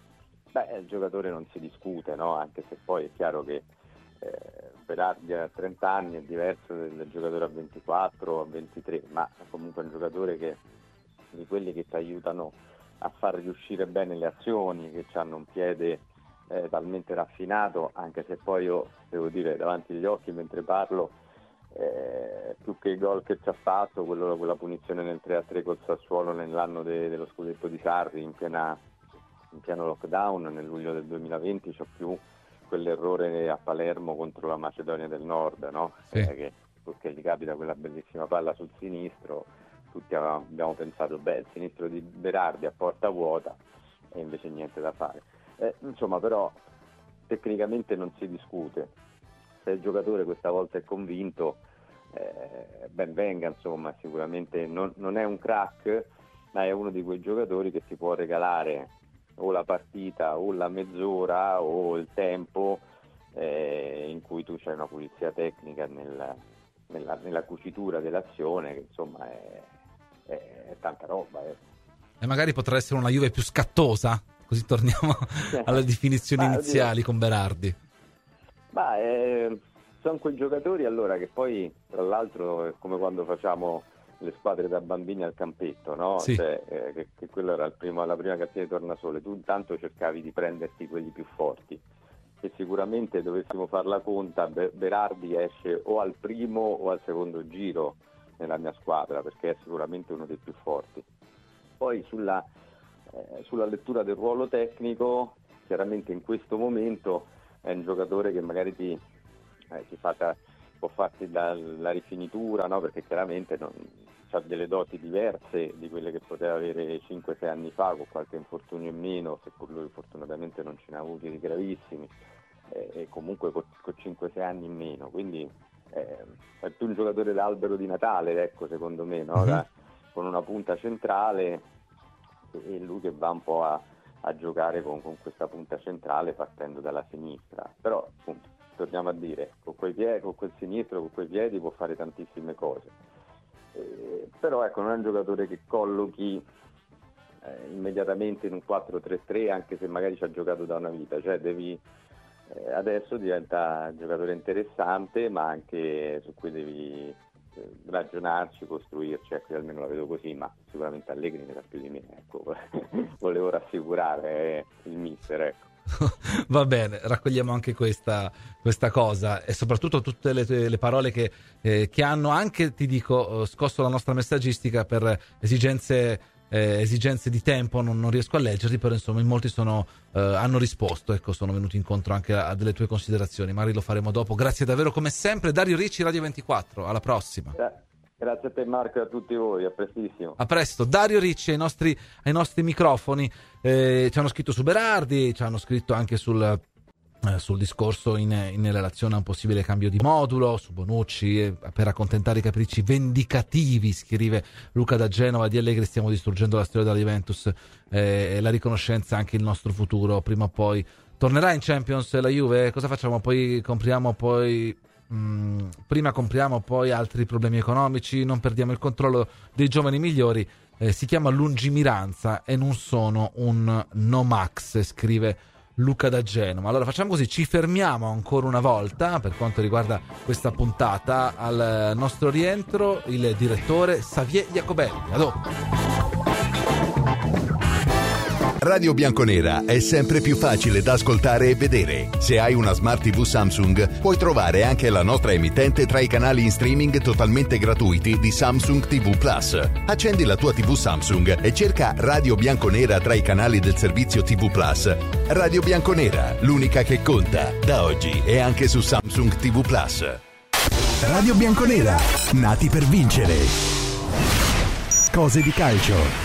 Il giocatore non si discute, no? Anche se poi è chiaro che Berardi a 30 anni è diverso del giocatore a 24 o a 23, ma comunque è un giocatore di quelli che ti aiutano a far riuscire bene le azioni, che hanno un piede talmente raffinato, anche se poi io devo dire davanti agli occhi mentre parlo, più che il gol che ci ha fatto, quella punizione nel 3-3 col Sassuolo nell'anno dello scudetto di Sarri in pieno lockdown nel luglio del 2020, c'ho più quell'errore a Palermo contro la Macedonia del Nord, no? Sì. Che gli capita quella bellissima palla sul sinistro, tutti abbiamo pensato il sinistro di Berardi a porta vuota, e invece niente da fare. Insomma, però tecnicamente non si discute. Se il giocatore questa volta è convinto, ben venga, insomma, sicuramente non è un crack, ma è uno di quei giocatori che ti può regalare o la partita o la mezz'ora o il tempo in cui tu c'hai una pulizia tecnica nella cucitura dell'azione, che insomma è tanta roba. E magari potrà essere una Juve più scattosa, così torniamo alle definizioni iniziali con Berardi. Sono quei giocatori allora che poi tra l'altro è come quando facciamo le squadre da bambini al campetto, no? Sì. Che quello era la prima cartina di tornasole. Tu intanto cercavi di prenderti quelli più forti, e sicuramente dovessimo far la conta, Berardi esce o al primo o al secondo giro nella mia squadra, perché è sicuramente uno dei più forti. Poi sulla lettura del ruolo tecnico, chiaramente in questo momento è un giocatore che magari può farti la rifinitura, no? Perché chiaramente ha delle doti diverse di quelle che poteva avere 5-6 anni fa, con qualche infortunio in meno, seppur lui fortunatamente non ce ne ha avuti di gravissimi, e comunque con 5-6 anni in meno, quindi è più un giocatore d'albero di Natale, ecco, secondo me, no? Mm-hmm. Con una punta centrale, e lui che va un po' a giocare con questa punta centrale partendo dalla sinistra, però appunto torniamo a dire, con quel sinistro, con quei piedi può fare tantissime cose, però ecco, non è un giocatore che collochi immediatamente in un 4-3-3, anche se magari ci ha giocato da una vita, cioè adesso diventa un giocatore interessante, ma anche su cui devi ragionarci, costruirci, ecco, io almeno la vedo così, ma sicuramente Allegri ne sa più di me, ecco. Volevo rassicurare il mister, ecco. Va bene, raccogliamo anche questa cosa, e soprattutto tutte le parole che hanno anche, ti dico, scosso la nostra messaggistica per esigenze di tempo, non riesco a leggerli, però insomma in molti hanno risposto, ecco, sono venuti incontro anche a delle tue considerazioni. Magari lo faremo dopo. Grazie davvero come sempre. Dario Ricci, Radio 24, alla prossima. Grazie a te Marco e a tutti voi, a prestissimo. A presto. Dario Ricci ai nostri microfoni, ci hanno scritto su Berardi, ci hanno scritto anche sul discorso in relazione a un possibile cambio di modulo, su Bonucci, per accontentare i capricci vendicativi, scrive Luca da Genova, di Allegri stiamo distruggendo la storia della Juventus, la riconoscenza anche il nostro futuro, prima o poi tornerà in Champions la Juve, cosa facciamo? Prima compriamo, poi altri problemi economici, non perdiamo il controllo dei giovani migliori, si chiama lungimiranza e non sono un no max, scrive Luca da Genova. Allora facciamo così, ci fermiamo ancora una volta per quanto riguarda questa puntata. Al nostro rientro il direttore Xavier Jacobelli. A dopo. Radio Bianconera è sempre più facile da ascoltare e vedere. Se hai una Smart TV Samsung, puoi trovare anche la nostra emittente tra i canali in streaming totalmente gratuiti di Samsung TV Plus. Accendi la tua TV Samsung e cerca Radio Bianconera tra i canali del servizio TV Plus. Radio Bianconera, l'unica che conta, da oggi è anche su Samsung TV Plus. Radio Bianconera, nati per vincere. Cose di calcio.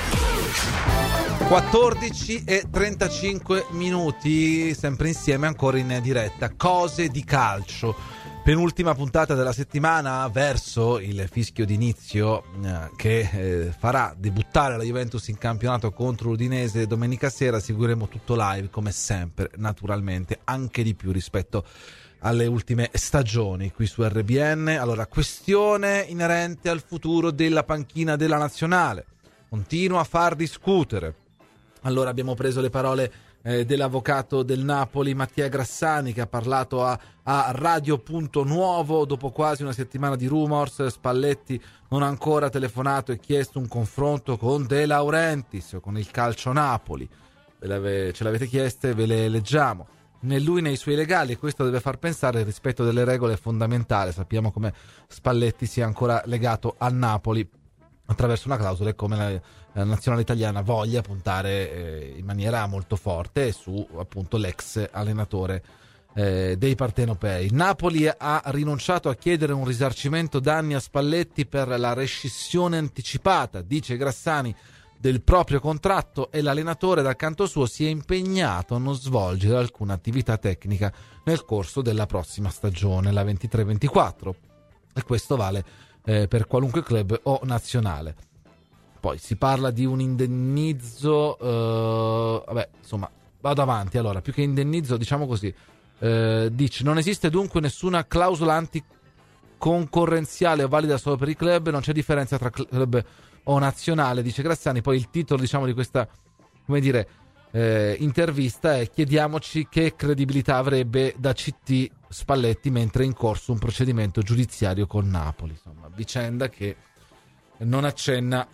14:35, sempre insieme ancora in diretta. Cose di calcio, penultima puntata della settimana, verso il fischio d'inizio che farà debuttare la Juventus in campionato contro l'Udinese domenica sera. Seguiremo tutto live come sempre, naturalmente anche di più rispetto alle ultime stagioni qui su RBN. Allora, questione inerente al futuro della panchina della nazionale continua a far discutere. Allora abbiamo preso le parole dell'avvocato del Napoli Mattia Grassani, che ha parlato a Radio Punto Nuovo. Dopo quasi una settimana di rumors, Spalletti non ha ancora telefonato e chiesto un confronto con De Laurentiis, con il Calcio Napoli. Ce l'avete chieste, ve le leggiamo. Né lui né i suoi legali, e questo deve far pensare il rispetto delle regole è fondamentale. Sappiamo come Spalletti sia ancora legato al Napoli attraverso una clausola, e come la nazionale italiana voglia puntare in maniera molto forte su appunto l'ex allenatore dei partenopei. Il Napoli ha rinunciato a chiedere un risarcimento danni a Spalletti per la rescissione anticipata, dice Grassani, del proprio contratto, e l'allenatore dal canto suo si è impegnato a non svolgere alcuna attività tecnica nel corso della prossima stagione, la 23-24, e questo vale per qualunque club o nazionale. Poi si parla di un indennizzo, vabbè, insomma, vado avanti. Allora, più che indennizzo, diciamo così, dice: non esiste dunque nessuna clausola anticoncorrenziale o valida solo per i club, non c'è differenza tra club o nazionale, dice Grassani. Poi il titolo, diciamo, di questa, come dire, intervista è: chiediamoci che credibilità avrebbe da CT Spalletti mentre è in corso un procedimento giudiziario con Napoli. Insomma, vicenda che non accenna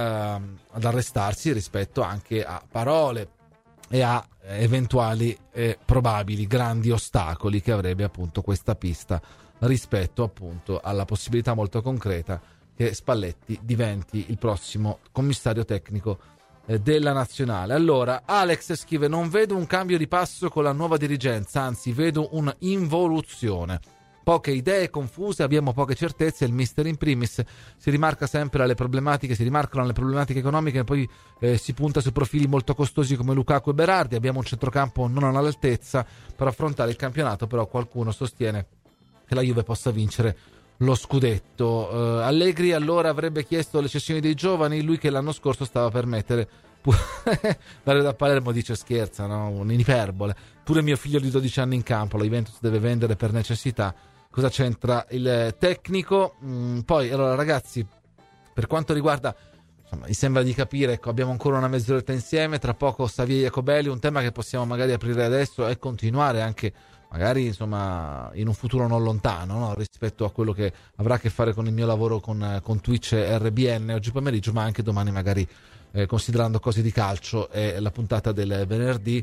ad arrestarsi rispetto anche a parole e a eventuali probabili grandi ostacoli che avrebbe appunto questa pista rispetto appunto alla possibilità molto concreta che Spalletti diventi il prossimo commissario tecnico della nazionale. Allora, Alex scrive: non vedo un cambio di passo con la nuova dirigenza, anzi vedo un'involuzione. Poche idee confuse, abbiamo poche certezze, il mister in primis. Si rimarcano le problematiche economiche, e poi si punta su profili molto costosi come Lukaku e Berardi. Abbiamo un centrocampo non all'altezza per affrontare il campionato, però qualcuno sostiene che la Juve possa vincere lo scudetto. Allegri allora avrebbe chiesto le cessioni dei giovani, lui che l'anno scorso stava per mettere Dario da Palermo dice: scherza, no? Un'iperbole. Pure mio figlio di 12 anni in campo, la Juventus deve vendere per necessità. Cosa c'entra il tecnico? Poi, allora ragazzi, per quanto riguarda, insomma, mi sembra di capire, ecco, abbiamo ancora una mezz'oretta insieme, tra poco Xavier Jacobelli. Un tema che possiamo magari aprire adesso e continuare anche magari, insomma, in un futuro non lontano, no? Rispetto a quello che avrà a che fare con il mio lavoro con Twitch RBN oggi pomeriggio, ma anche domani magari, considerando cose di calcio e la puntata del venerdì.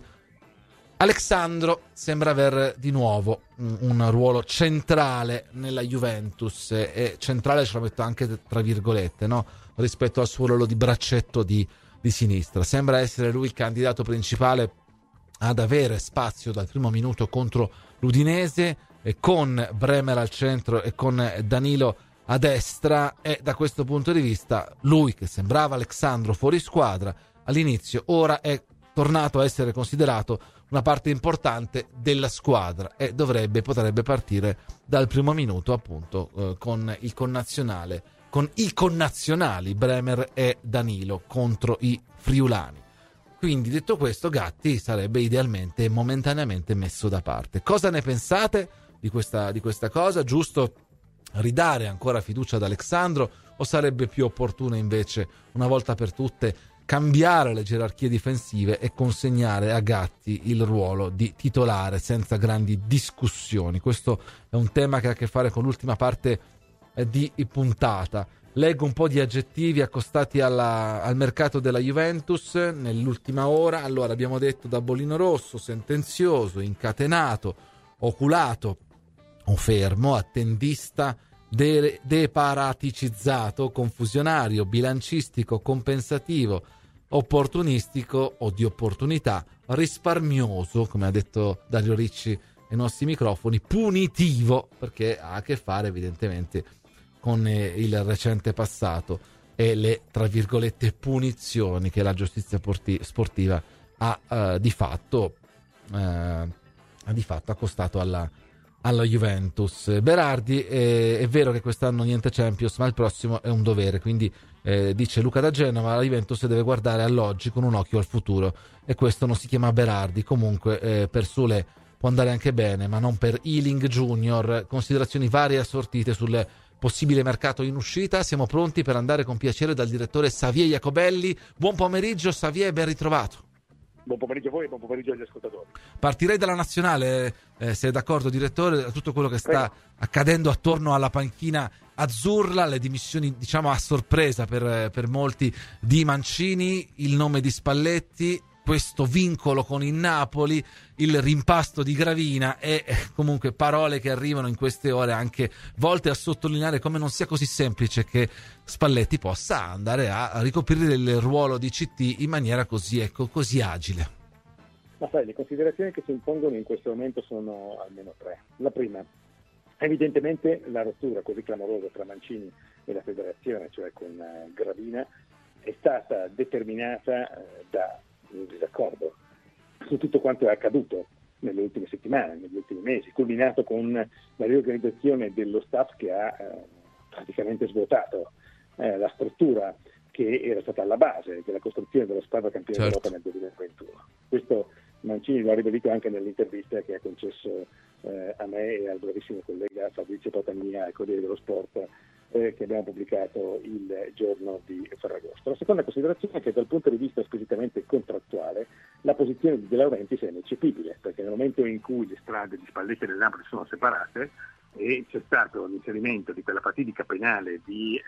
Alexandro sembra aver di nuovo un ruolo centrale nella Juventus, e centrale ce lo metto anche tra virgolette, no? Rispetto al suo ruolo di braccetto di sinistra. Sembra essere lui il candidato principale ad avere spazio dal primo minuto contro l'Udinese, e con Bremer al centro e con Danilo a destra. E da questo punto di vista lui, che sembrava Alexandro fuori squadra all'inizio, ora è tornato a essere considerato una parte importante della squadra e potrebbe partire dal primo minuto appunto con i connazionali Bremer e Danilo contro i friulani. Quindi, detto questo, Gatti sarebbe idealmente e momentaneamente messo da parte. Cosa ne pensate di questa cosa? Giusto ridare ancora fiducia ad Alexandro, o sarebbe più opportuno invece, una volta per tutte, cambiare le gerarchie difensive e consegnare a Gatti il ruolo di titolare senza grandi discussioni? Questo è un tema che ha a che fare con l'ultima parte di puntata. Leggo un po' di aggettivi accostati al mercato della Juventus nell'ultima ora. Allora, abbiamo detto dabolino rosso, sentenzioso, incatenato, oculato o fermo, attendista, deparaticizzato, confusionario, bilancistico, compensativo, opportunistico o di opportunità, risparmioso, come ha detto Dario Ricci ai nostri microfoni, punitivo, perché ha a che fare evidentemente con il recente passato e le, tra virgolette, punizioni che la giustizia sportiva ha di fatto accostato alla Juventus. Berardi, è vero che quest'anno niente Champions, ma il prossimo è un dovere, quindi dice Luca da Genova, la Juventus deve guardare all'oggi con un occhio al futuro, e questo non si chiama Berardi. Comunque per Sule può andare anche bene, ma non per Ealing Junior. Considerazioni varie assortite sul possibile mercato in uscita. Siamo pronti per andare con piacere dal direttore Xavier Jacobelli. Buon pomeriggio Xavier, ben ritrovato. Buon pomeriggio a voi e buon pomeriggio agli ascoltatori. Partirei dalla nazionale, se è d'accordo direttore, tutto quello che sta accadendo attorno alla panchina azzurra, le dimissioni diciamo a sorpresa per molti di Mancini, il nome di Spalletti, questo vincolo con il Napoli, il rimpasto di Gravina e comunque parole che arrivano in queste ore anche volte a sottolineare come non sia così semplice che Spalletti possa andare a ricoprire il ruolo di CT in maniera così agile. Ma sai, le considerazioni che si impongono in questo momento sono almeno tre. La prima, evidentemente la rottura così clamorosa tra Mancini e la federazione, cioè con Gravina, è stata determinata da un disaccordo su tutto quanto è accaduto nelle ultime settimane, negli ultimi mesi, culminato con la riorganizzazione dello staff che ha praticamente svuotato la struttura che era stata alla base della costruzione della squadra campione d'Europa nel 2021. Questo Mancini lo ha ribadito anche nell'intervista che ha concesso a me e al bravissimo collega Fabrizio Patania al Corriere dello Sport che abbiamo pubblicato il giorno di Ferragosto. La seconda considerazione è che dal punto di vista squisitamente contrattuale la posizione di De Laurentiis è ineccepibile, perché nel momento in cui le strade di Spalletti e del Napoli sono separate e c'è stato l'inserimento di quella fatidica penale di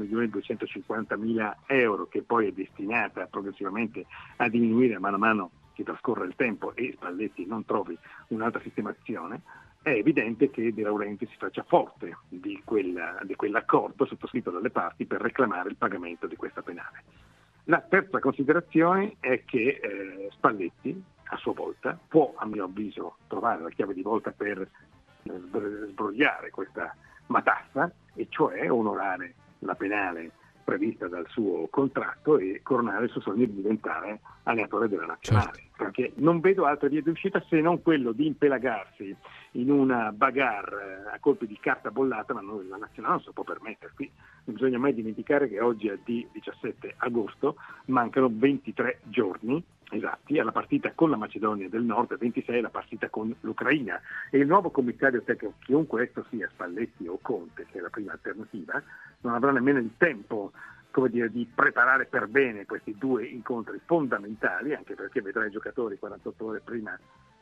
3.250.000 euro che poi è destinata progressivamente a diminuire man mano che trascorre il tempo e Spalletti non trovi un'altra sistemazione, è evidente che De Laurentiis si faccia forte di quell'accordo sottoscritto dalle parti per reclamare il pagamento di questa penale. La terza considerazione è che Spalletti, a sua volta, può, a mio avviso, trovare la chiave di volta per sbrogliare questa matassa, e cioè onorare la penale prevista dal suo contratto e coronare il suo sogno di diventare allenatore della nazionale. Certo. Perché non vedo altre vie di uscita se non quello di impelagarsi in una bagarre a colpi di carta bollata, ma la nazionale non si può permettere. Qui non bisogna mai dimenticare che oggi è di 17 agosto, mancano 23 giorni esatti alla partita con la Macedonia del Nord e 26 alla partita con l'Ucraina, e il nuovo commissario tecnico, chiunque esso sia, Spalletti o Conte, che è la prima alternativa, non avrà nemmeno il tempo di preparare per bene questi due incontri fondamentali, anche perché vedrà i giocatori 48 ore prima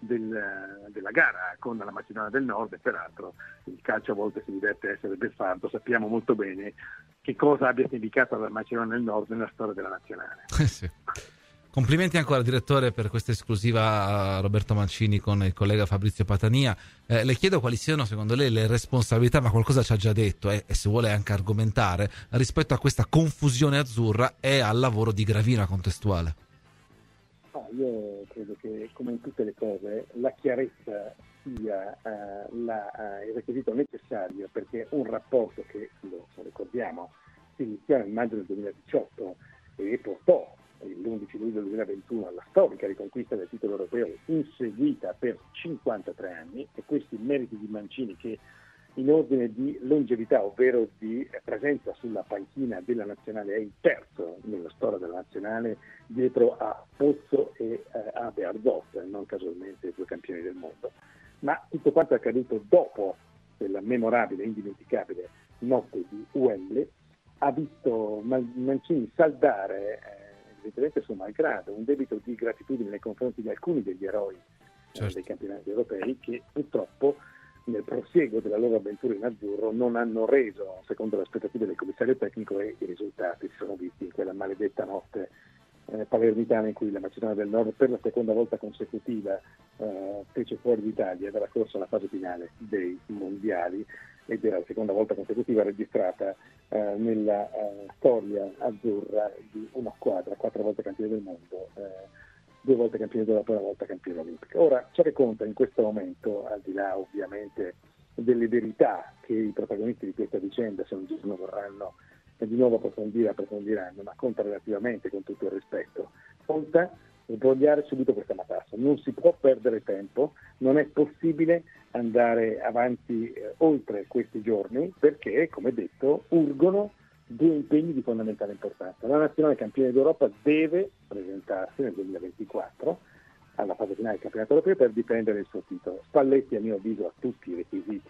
della gara con la Macedonia del Nord, e peraltro il calcio a volte si diverte a essere beffardo, sappiamo molto bene che cosa abbia significato la Macedonia del Nord nella storia della nazionale. Sì. Complimenti ancora direttore per questa esclusiva a Roberto Mancini con il collega Fabrizio Patania. Le chiedo quali siano secondo lei le responsabilità, ma qualcosa ci ha già detto e se vuole anche argomentare rispetto a questa confusione azzurra e al lavoro di Gravina contestuale. Io credo che, come in tutte le cose, la chiarezza sia il requisito necessario, perché un rapporto che, lo ricordiamo, si iniziò nel maggio del 2018 e portò l'11 luglio 2021 alla storica riconquista del titolo europeo inseguita per 53 anni, e questi meriti di Mancini, che in ordine di longevità, ovvero di presenza sulla panchina della nazionale, è il terzo nella storia della nazionale dietro a Pozzo e a Bearzot, non casualmente due campioni del mondo. Ma tutto quanto è accaduto dopo quella memorabile e indimenticabile notte di Wembley ha visto Mancini saldare evidentemente suo malgrado un debito di gratitudine nei confronti di alcuni degli eroi dei campionati europei, che purtroppo nel prosieguo della loro avventura in azzurro non hanno reso secondo le aspettative del commissario tecnico, e i risultati si sono visti in quella maledetta notte palermitana in cui la Macedonia del Nord per la seconda volta consecutiva fece fuori l'Italia dalla corsa alla fase finale dei mondiali, ed era la seconda volta consecutiva registrata nella storia azzurra di una squadra 4 volte campione del mondo, 2 volte campione d'Europa e una volta campione olimpica. Ora, ciò che conta in questo momento, al di là ovviamente delle verità che i protagonisti di questa vicenda, se un giorno vorranno di nuovo approfondiranno, ma conta relativamente, con tutto il rispetto, conta sbrogliare subito questa matassa. Non si può perdere tempo, non è possibile andare avanti oltre questi giorni, perché, come detto, urgono due impegni di fondamentale importanza. La nazionale campione d'Europa deve presentarsi nel 2024 alla fase finale del campionato europeo per difendere il suo titolo. Spalletti, a mio avviso, ha tutti i requisiti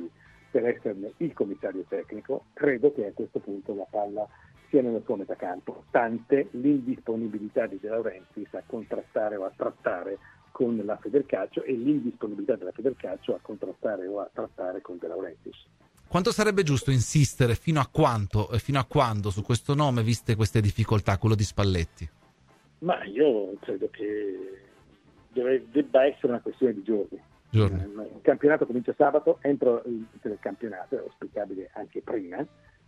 per esserne il commissario tecnico. Credo che a questo punto la palla sia nel suo metacampo, stante l'indisponibilità di De Laurentiis a contrattare o a trattare con la Federcalcio e l'indisponibilità della Federcalcio a contrattare o a trattare con De Laurentiis. Quanto sarebbe giusto insistere, fino a quando su questo nome, viste queste difficoltà, quello di Spalletti? Ma io credo che debba essere una questione di giorni. Il campionato comincia sabato, entro l'inizio del campionato, è auspicabile anche prima,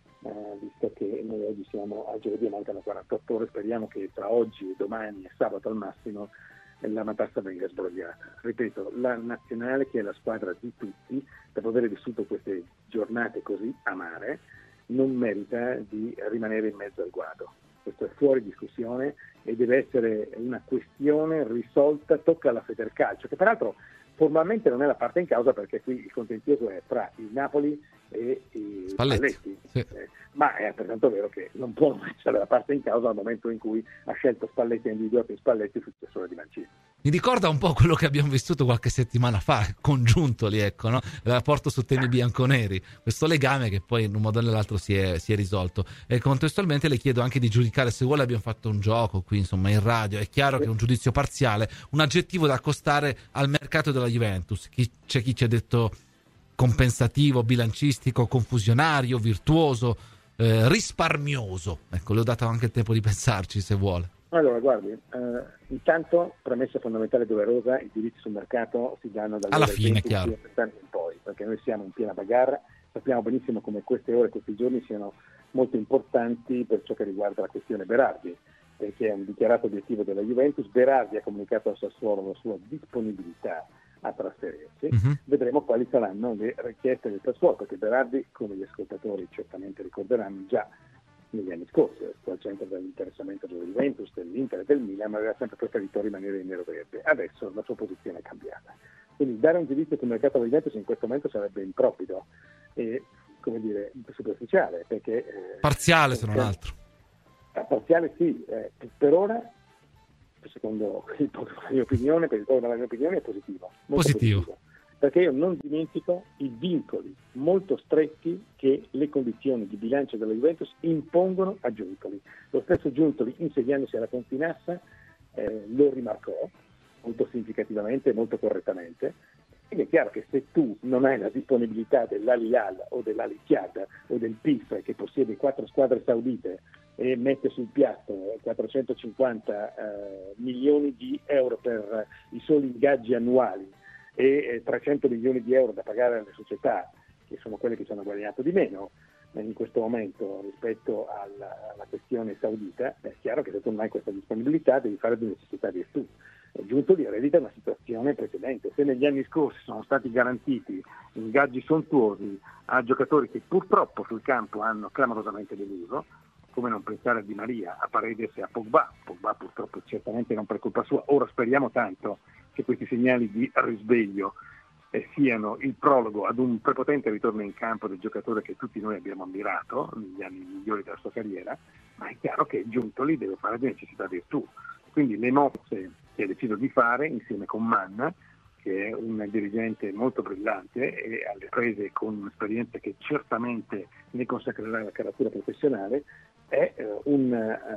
visto che noi oggi siamo a giovedì, mancano 48 ore, speriamo che tra oggi e domani e sabato al massimo la matassa venga sbrogliata. Ripeto, la nazionale, che è la squadra di tutti, dopo aver vissuto queste giornate così amare, non merita di rimanere in mezzo al guado. Questo è fuori discussione e deve essere una questione risolta, tocca alla Federcalcio, che peraltro formalmente non è la parte in causa, perché qui il contenzioso è tra il Napoli e i Spalletti. Sì. Ma è altrettanto vero che non può essere la parte in causa al momento in cui ha scelto Spalletti e individuato in Spalletti successore di Mancini. Mi ricorda un po' quello che abbiamo vissuto qualche settimana fa, congiunto lì, ecco, no? Il rapporto su temi bianconeri, questo legame che poi in un modo o nell'altro si è risolto. E contestualmente le chiedo anche di giudicare, se vuole abbiamo fatto un gioco qui, insomma, in radio, è chiaro che è un giudizio parziale, un aggettivo da accostare al mercato della Juventus. C'è chi ci ha detto compensativo, bilancistico, confusionario, virtuoso, risparmioso. Ecco, le ho dato anche il tempo di pensarci, se vuole. Allora, guardi, intanto, premessa fondamentale e doverosa, i diritti sul mercato si danno alla fine, chiaro, in poi, perché noi siamo in piena bagarre, sappiamo benissimo come queste ore, questi giorni siano molto importanti per ciò che riguarda la questione Berardi, perché è un dichiarato obiettivo della Juventus. Berardi ha comunicato al Sassuolo la sua disponibilità a trasferirsi. Vedremo quali saranno le richieste del Sassuolo, perché Berardi, come gli ascoltatori certamente ricorderanno, già negli anni scorsi al centro dell'interessamento della Juventus, dell'Inter e del Milan, ma aveva sempre preferito rimanere in nero-verde. Adesso la sua posizione è cambiata. Quindi dare un giudizio sul mercato della Juventus in questo momento sarebbe improprio e, come dire, superficiale, perché parziale, se non altro. Parziale sì, per ora, secondo la mia opinione, per il poco della mia opinione, è positivo. Positivo. Perché io non dimentico i vincoli molto stretti che le condizioni di bilancio della Juventus impongono a Giuntoli. Lo stesso Giuntoli, insediandosi alla Continassa, lo rimarcò molto significativamente e molto correttamente. Quindi è chiaro che se tu non hai la disponibilità dell'Al Hilal o dell'Al-Ittihad o del PIF, che possiede 4 squadre saudite e mette sul piatto 450 milioni di euro per i soli ingaggi annuali e 300 milioni di euro da pagare alle società, che sono quelle che ci hanno guadagnato di meno in questo momento rispetto alla questione saudita, è chiaro che se tu non hai questa disponibilità devi fare di necessità virtù. Giuntoli eredita una situazione precedente. Se negli anni scorsi sono stati garantiti ingaggi sontuosi a giocatori che purtroppo sul campo hanno clamorosamente deluso, come non pensare a Di Maria, a Paredes e a Pogba purtroppo certamente non per colpa sua. Ora speriamo tanto che questi segnali di risveglio siano il prologo ad un prepotente ritorno in campo del giocatore che tutti noi abbiamo ammirato negli anni migliori della sua carriera, ma è chiaro che Giuntoli deve fare di necessità virtù. Quindi le mosse che ha deciso di fare insieme con Manna, che è un dirigente molto brillante e alle prese con un'esperienza che certamente ne consacrerà la caratura professionale, è una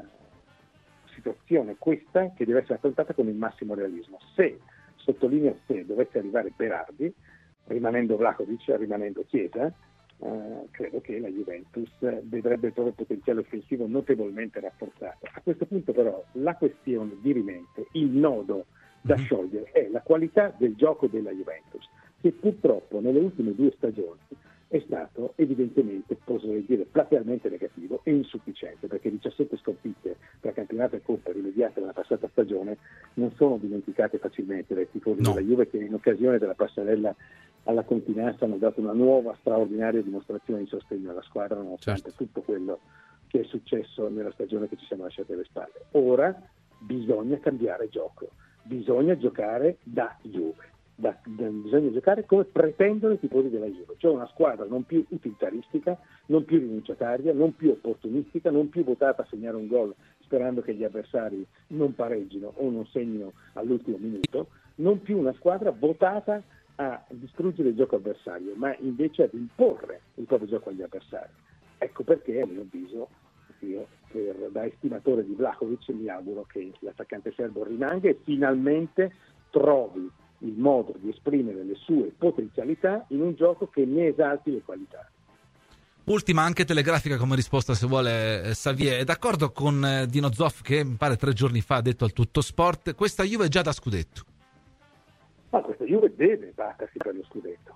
situazione questa che deve essere affrontata con il massimo realismo. Se, sottolineo se, dovesse arrivare Berardi, rimanendo Vlahovic, rimanendo Chiesa, credo che la Juventus vedrebbe il proprio potenziale offensivo notevolmente rafforzato. A questo punto però la questione dirimente, il nodo da sciogliere è la qualità del gioco della Juventus, che purtroppo nelle ultime 2 stagioni è stato evidentemente, posso dire, platealmente negativo e insufficiente, perché 17 sconfitte tra campionato e Coppa rimediate nella passata stagione non sono dimenticate facilmente dai tifosi della Juve, che in occasione della passerella alla Continassa hanno dato una nuova straordinaria dimostrazione di sostegno alla squadra, nonostante tutto quello che è successo nella stagione che ci siamo lasciati alle spalle. Ora bisogna cambiare gioco, bisogna giocare da Juve. Bisogna giocare come pretendono i tifosi della Juve, cioè una squadra non più utilitaristica, non più rinunciataria, non più opportunistica, non più votata a segnare un gol sperando che gli avversari non pareggino o non segnino all'ultimo minuto, non più una squadra votata a distruggere il gioco avversario, ma invece ad imporre il proprio gioco agli avversari. Ecco perché, a mio avviso, io da estimatore di Vlahovic mi auguro che l'attaccante serbo rimanga e finalmente trovi il modo di esprimere le sue potenzialità in un gioco che ne esalti le qualità. Ultima anche telegrafica come risposta, se vuole, Xavier. È d'accordo con Dino Zoff che mi pare 3 giorni fa ha detto al Tutto Sport: questa Juve è già da scudetto. Ma questa Juve deve battersi per lo scudetto.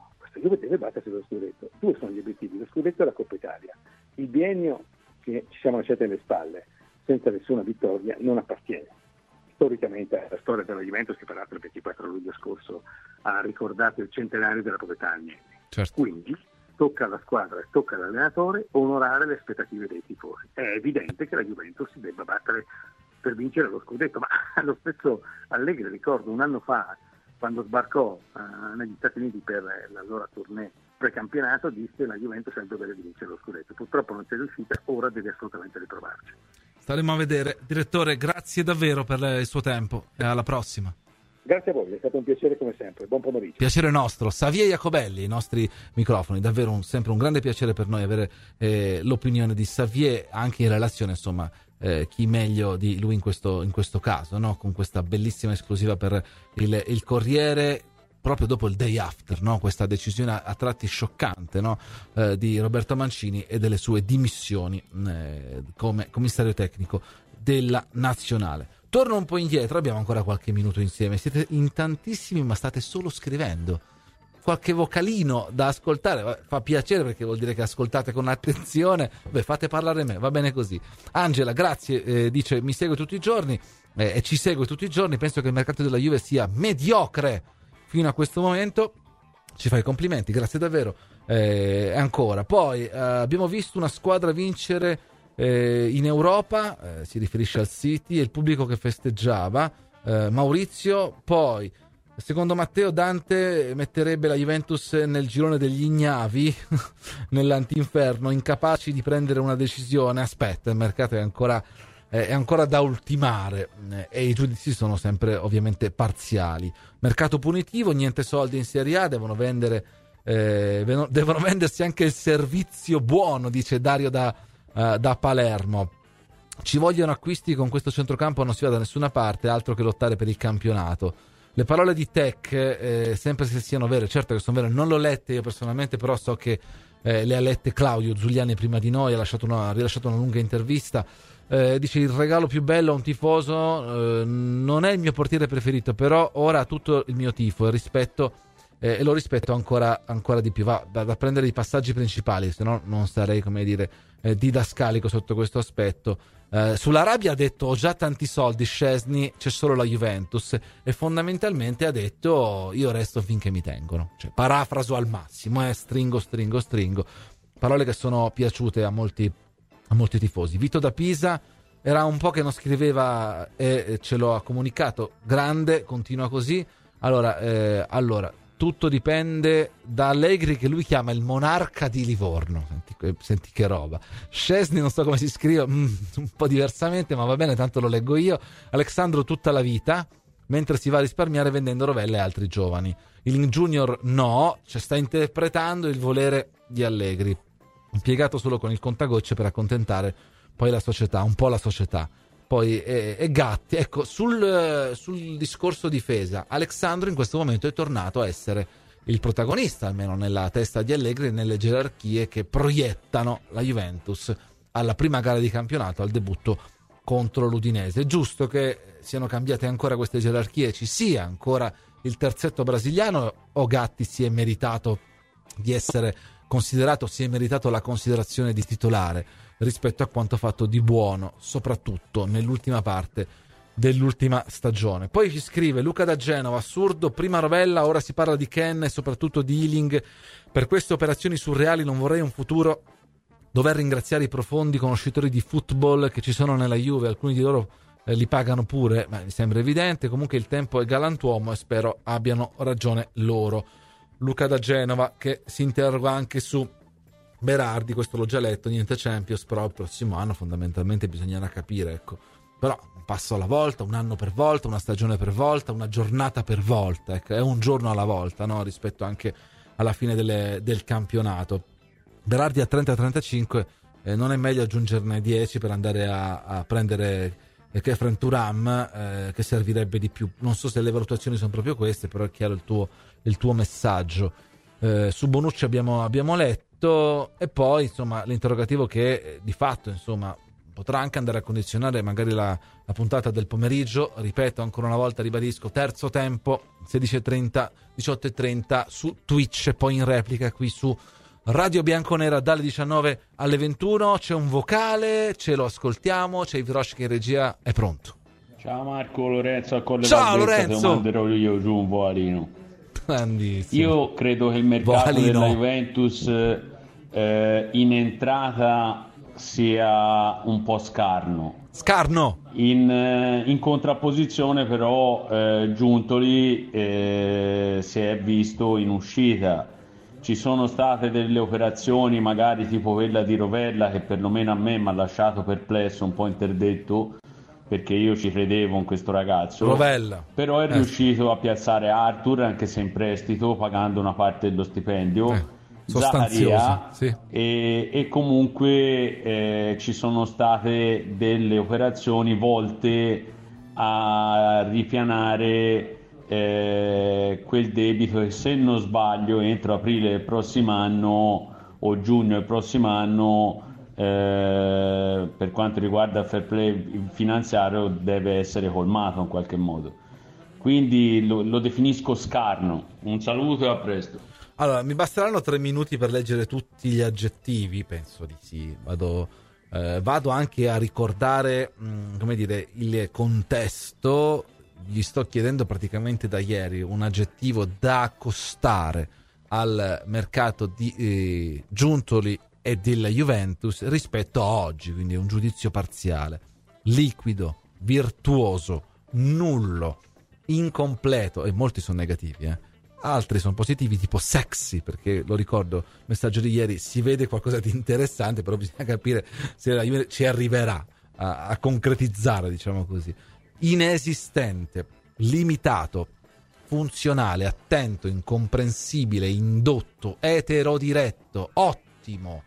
Due sono gli obiettivi: lo scudetto e la Coppa Italia. Il biennio che ci siamo lasciati alle spalle senza nessuna vittoria non appartiene storicamente alla storia della Juventus, che peraltro il 24 luglio scorso ha ricordato il centenario della proprietà Agnelli. Certo. Quindi tocca alla squadra e tocca all'allenatore onorare le aspettative dei tifosi. È evidente che la Juventus si debba battere per vincere lo scudetto, ma lo stesso Allegri, ricordo un anno fa, quando sbarcò negli Stati Uniti per la loro tournée precampionato, disse che la Juventus ha il dovere di vincere lo scudetto. Purtroppo non c'è riuscita, ora deve assolutamente riprovarci. Staremo a vedere. Direttore, grazie davvero per il suo tempo e alla prossima. Grazie a voi, è stato un piacere come sempre. Buon pomeriggio. Piacere nostro. Xavier Jacobelli, i nostri microfoni. Davvero sempre un grande piacere per noi avere l'opinione di Xavier, anche in relazione, insomma, chi meglio di lui in questo caso, no? Con questa bellissima esclusiva per il Corriere, proprio dopo il day after, no? Questa decisione a tratti scioccante, no? Di Roberto Mancini e delle sue dimissioni come commissario tecnico della Nazionale. Torno un po' indietro, abbiamo ancora qualche minuto insieme, siete in tantissimi ma state solo scrivendo. Qualche vocalino da ascoltare, fa piacere perché vuol dire che ascoltate con attenzione. Beh, fate parlare me, va bene così. Angela, grazie, dice mi segue tutti i giorni e ci segue tutti i giorni. Penso che il mercato della Juve sia mediocre fino a questo momento. Ci fai i complimenti, grazie davvero. Ancora, poi abbiamo visto una squadra vincere in Europa, si riferisce al City, e il pubblico che festeggiava. Maurizio, poi secondo Matteo Dante metterebbe la Juventus nel girone degli ignavi nell'antinferno, incapaci di prendere una decisione. Aspetta, il mercato è ancora da ultimare e i giudizi sono sempre ovviamente parziali. Mercato punitivo, niente soldi in Serie A, devono vendersi anche il servizio buono, dice Dario da Palermo. Ci vogliono acquisti, con questo centrocampo non si va da nessuna parte, altro che lottare per il campionato. Le parole di Tech, sempre se siano vere, certo che sono vere, non le ho lette io personalmente, però so che le ha lette Claudio Giuliani prima di noi, ha rilasciato una lunga intervista. Dice: il regalo più bello a un tifoso non è il mio portiere preferito, però ora ha tutto il mio tifo e rispetto, e lo rispetto ancora di più. Va da prendere i passaggi principali, se no non sarei, come dire, didascalico sotto questo aspetto. Sull'Arabia ha detto: ho già tanti soldi, Szczesny, c'è solo la Juventus, e fondamentalmente ha detto: io resto finché mi tengono, cioè parafraso al massimo, stringo, parole che sono piaciute a molti tifosi. Vito da Pisa era un po' che non scriveva e ce lo ha comunicato. Grande, continua così. Allora tutto dipende da Allegri, che lui chiama il monarca di Livorno. Senti che roba. Szczesny non so come si scrive, un po' diversamente, ma va bene, tanto lo leggo io. Alexandro tutta la vita, mentre si va a risparmiare vendendo rovelle a altri giovani. Il Junior no, cioè sta interpretando il volere di Allegri, impiegato solo con il contagocce per accontentare poi la società, un po' la società. Poi e Gatti, ecco, sul discorso difesa, Alexandro in questo momento è tornato a essere il protagonista, almeno nella testa di Allegri e nelle gerarchie che proiettano la Juventus alla prima gara di campionato, al debutto contro l'Udinese. È giusto che siano cambiate ancora queste gerarchie, ci sia ancora il terzetto brasiliano, o Gatti si è meritato di essere considerato, si è meritato la considerazione di titolare rispetto a quanto fatto di buono, soprattutto nell'ultima parte dell'ultima stagione. Poi ci scrive Luca da Genova: assurdo, prima Rovella, ora si parla di Ken e soprattutto di Ealing. Per queste operazioni surreali non vorrei un futuro dover ringraziare i profondi conoscitori di football che ci sono nella Juve, alcuni di loro li pagano pure, ma mi sembra evidente. Comunque il tempo è galantuomo e spero abbiano ragione loro. Luca da Genova che si interroga anche su Berardi, questo l'ho già letto, niente Champions, però il prossimo anno fondamentalmente bisognerà capire, ecco, però un passo alla volta, un anno per volta, una stagione per volta, una giornata per volta, ecco, è un giorno alla volta, no? Rispetto anche alla fine del campionato. Berardi a 30-35, non è meglio aggiungerne 10 per andare a prendere Khéphren Thuram, che servirebbe di più. Non so se le valutazioni sono proprio queste, però è chiaro il tuo messaggio. Su Bonucci abbiamo letto, e poi insomma l'interrogativo che di fatto insomma potrà anche andare a condizionare magari la puntata del pomeriggio. Ripeto ancora una volta, ribadisco, terzo tempo 16:30, 18:30 su Twitch e poi in replica qui su Radio Bianconera dalle 19 alle 21. C'è un vocale, ce lo ascoltiamo, c'è Ivrosh che in regia è pronto. Ciao Marco, Lorenzo a Colle Ciao Valdezza, Lorenzo, te manderò io giù un voalino. Grandissimo. Io credo che il mercato della Juventus in entrata sia un po' scarno. In contrapposizione però Giuntoli si è visto in uscita. Ci sono state delle operazioni magari tipo quella di Rovella che perlomeno a me mi ha lasciato perplesso, un po' interdetto, perché io ci credevo in questo ragazzo. Rovella. Però è riuscito a piazzare Arthur, anche se in prestito, pagando una parte dello stipendio. Zaccaria, sì. E comunque ci sono state delle operazioni volte a ripianare quel debito che, se non sbaglio, entro aprile del prossimo anno o giugno del prossimo anno, per quanto riguarda il fair play finanziario, deve essere colmato in qualche modo. Quindi lo definisco scarno. Un saluto e a presto. Allora, mi basteranno 3 minuti per leggere tutti gli aggettivi? Penso di sì. Vado anche a ricordare come dire, il contesto. Gli sto chiedendo praticamente da ieri un aggettivo da accostare al mercato di Giuntoli e della Juventus rispetto a oggi, quindi un giudizio parziale: liquido, virtuoso, nullo, incompleto, e molti sono negativi, altri sono positivi, tipo sexy, perché lo ricordo, messaggio di ieri, si vede qualcosa di interessante, però bisogna capire se la Juventus ci arriverà a concretizzare, diciamo così. Inesistente, limitato, funzionale, attento, incomprensibile, indotto, eterodiretto, ottimo,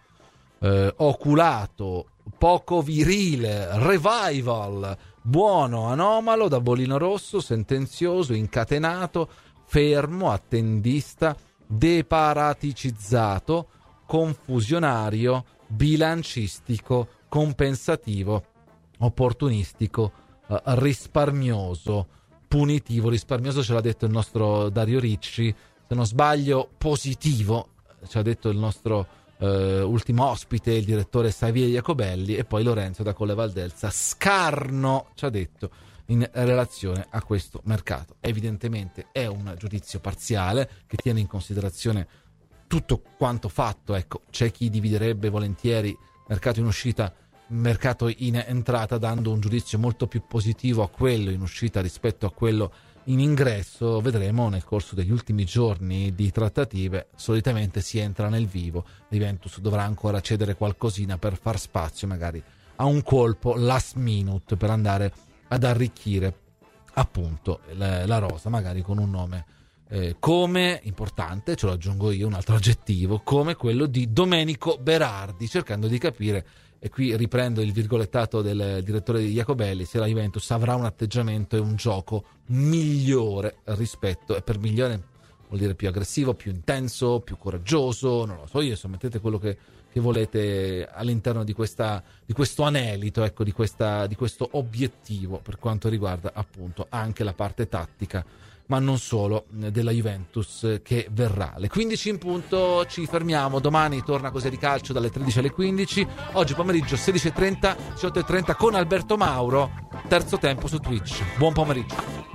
oculato, poco virile, revival, buono, anomalo, da bolino rosso, sentenzioso, incatenato, fermo, attendista, deparaticizzato, confusionario, bilancistico, compensativo, opportunistico, risparmioso, punitivo. Risparmioso ce l'ha detto il nostro Dario Ricci, se non sbaglio positivo ci ha detto il nostro ultimo ospite, il direttore Xavier Jacobelli, e poi Lorenzo da Colle Valdelsa, scarno ci ha detto in relazione a questo mercato. Evidentemente è un giudizio parziale che tiene in considerazione tutto quanto fatto. Ecco, c'è chi dividerebbe volentieri mercato in uscita, mercato in entrata, dando un giudizio molto più positivo a quello in uscita rispetto a quello in ingresso. Vedremo nel corso degli ultimi giorni di trattative. Solitamente si entra nel vivo, Juventus dovrà ancora cedere qualcosina per far spazio magari a un colpo last minute per andare ad arricchire appunto la rosa, magari con un nome come, importante, ce lo aggiungo io, un altro aggettivo, come quello di Domenico Berardi, cercando di capire, e qui riprendo il virgolettato del direttore di Jacobelli, se la Juventus avrà un atteggiamento e un gioco migliore rispetto, e per migliore vuol dire più aggressivo, più intenso, più coraggioso, non lo so io, insomma, mettete quello che volete all'interno di questo anelito, ecco, di questo obiettivo per quanto riguarda appunto anche la parte tattica, ma non solo, della Juventus che verrà. Le 15 in punto, ci fermiamo. Domani torna Cos'è di Calcio dalle 13 alle 15. Oggi pomeriggio 16:30, 18:30 con Alberto Mauro. Terzo tempo su Twitch. Buon pomeriggio.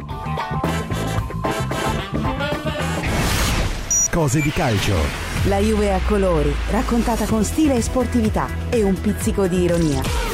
Cose di Calcio. La Juve a colori, raccontata con stile e sportività e un pizzico di ironia.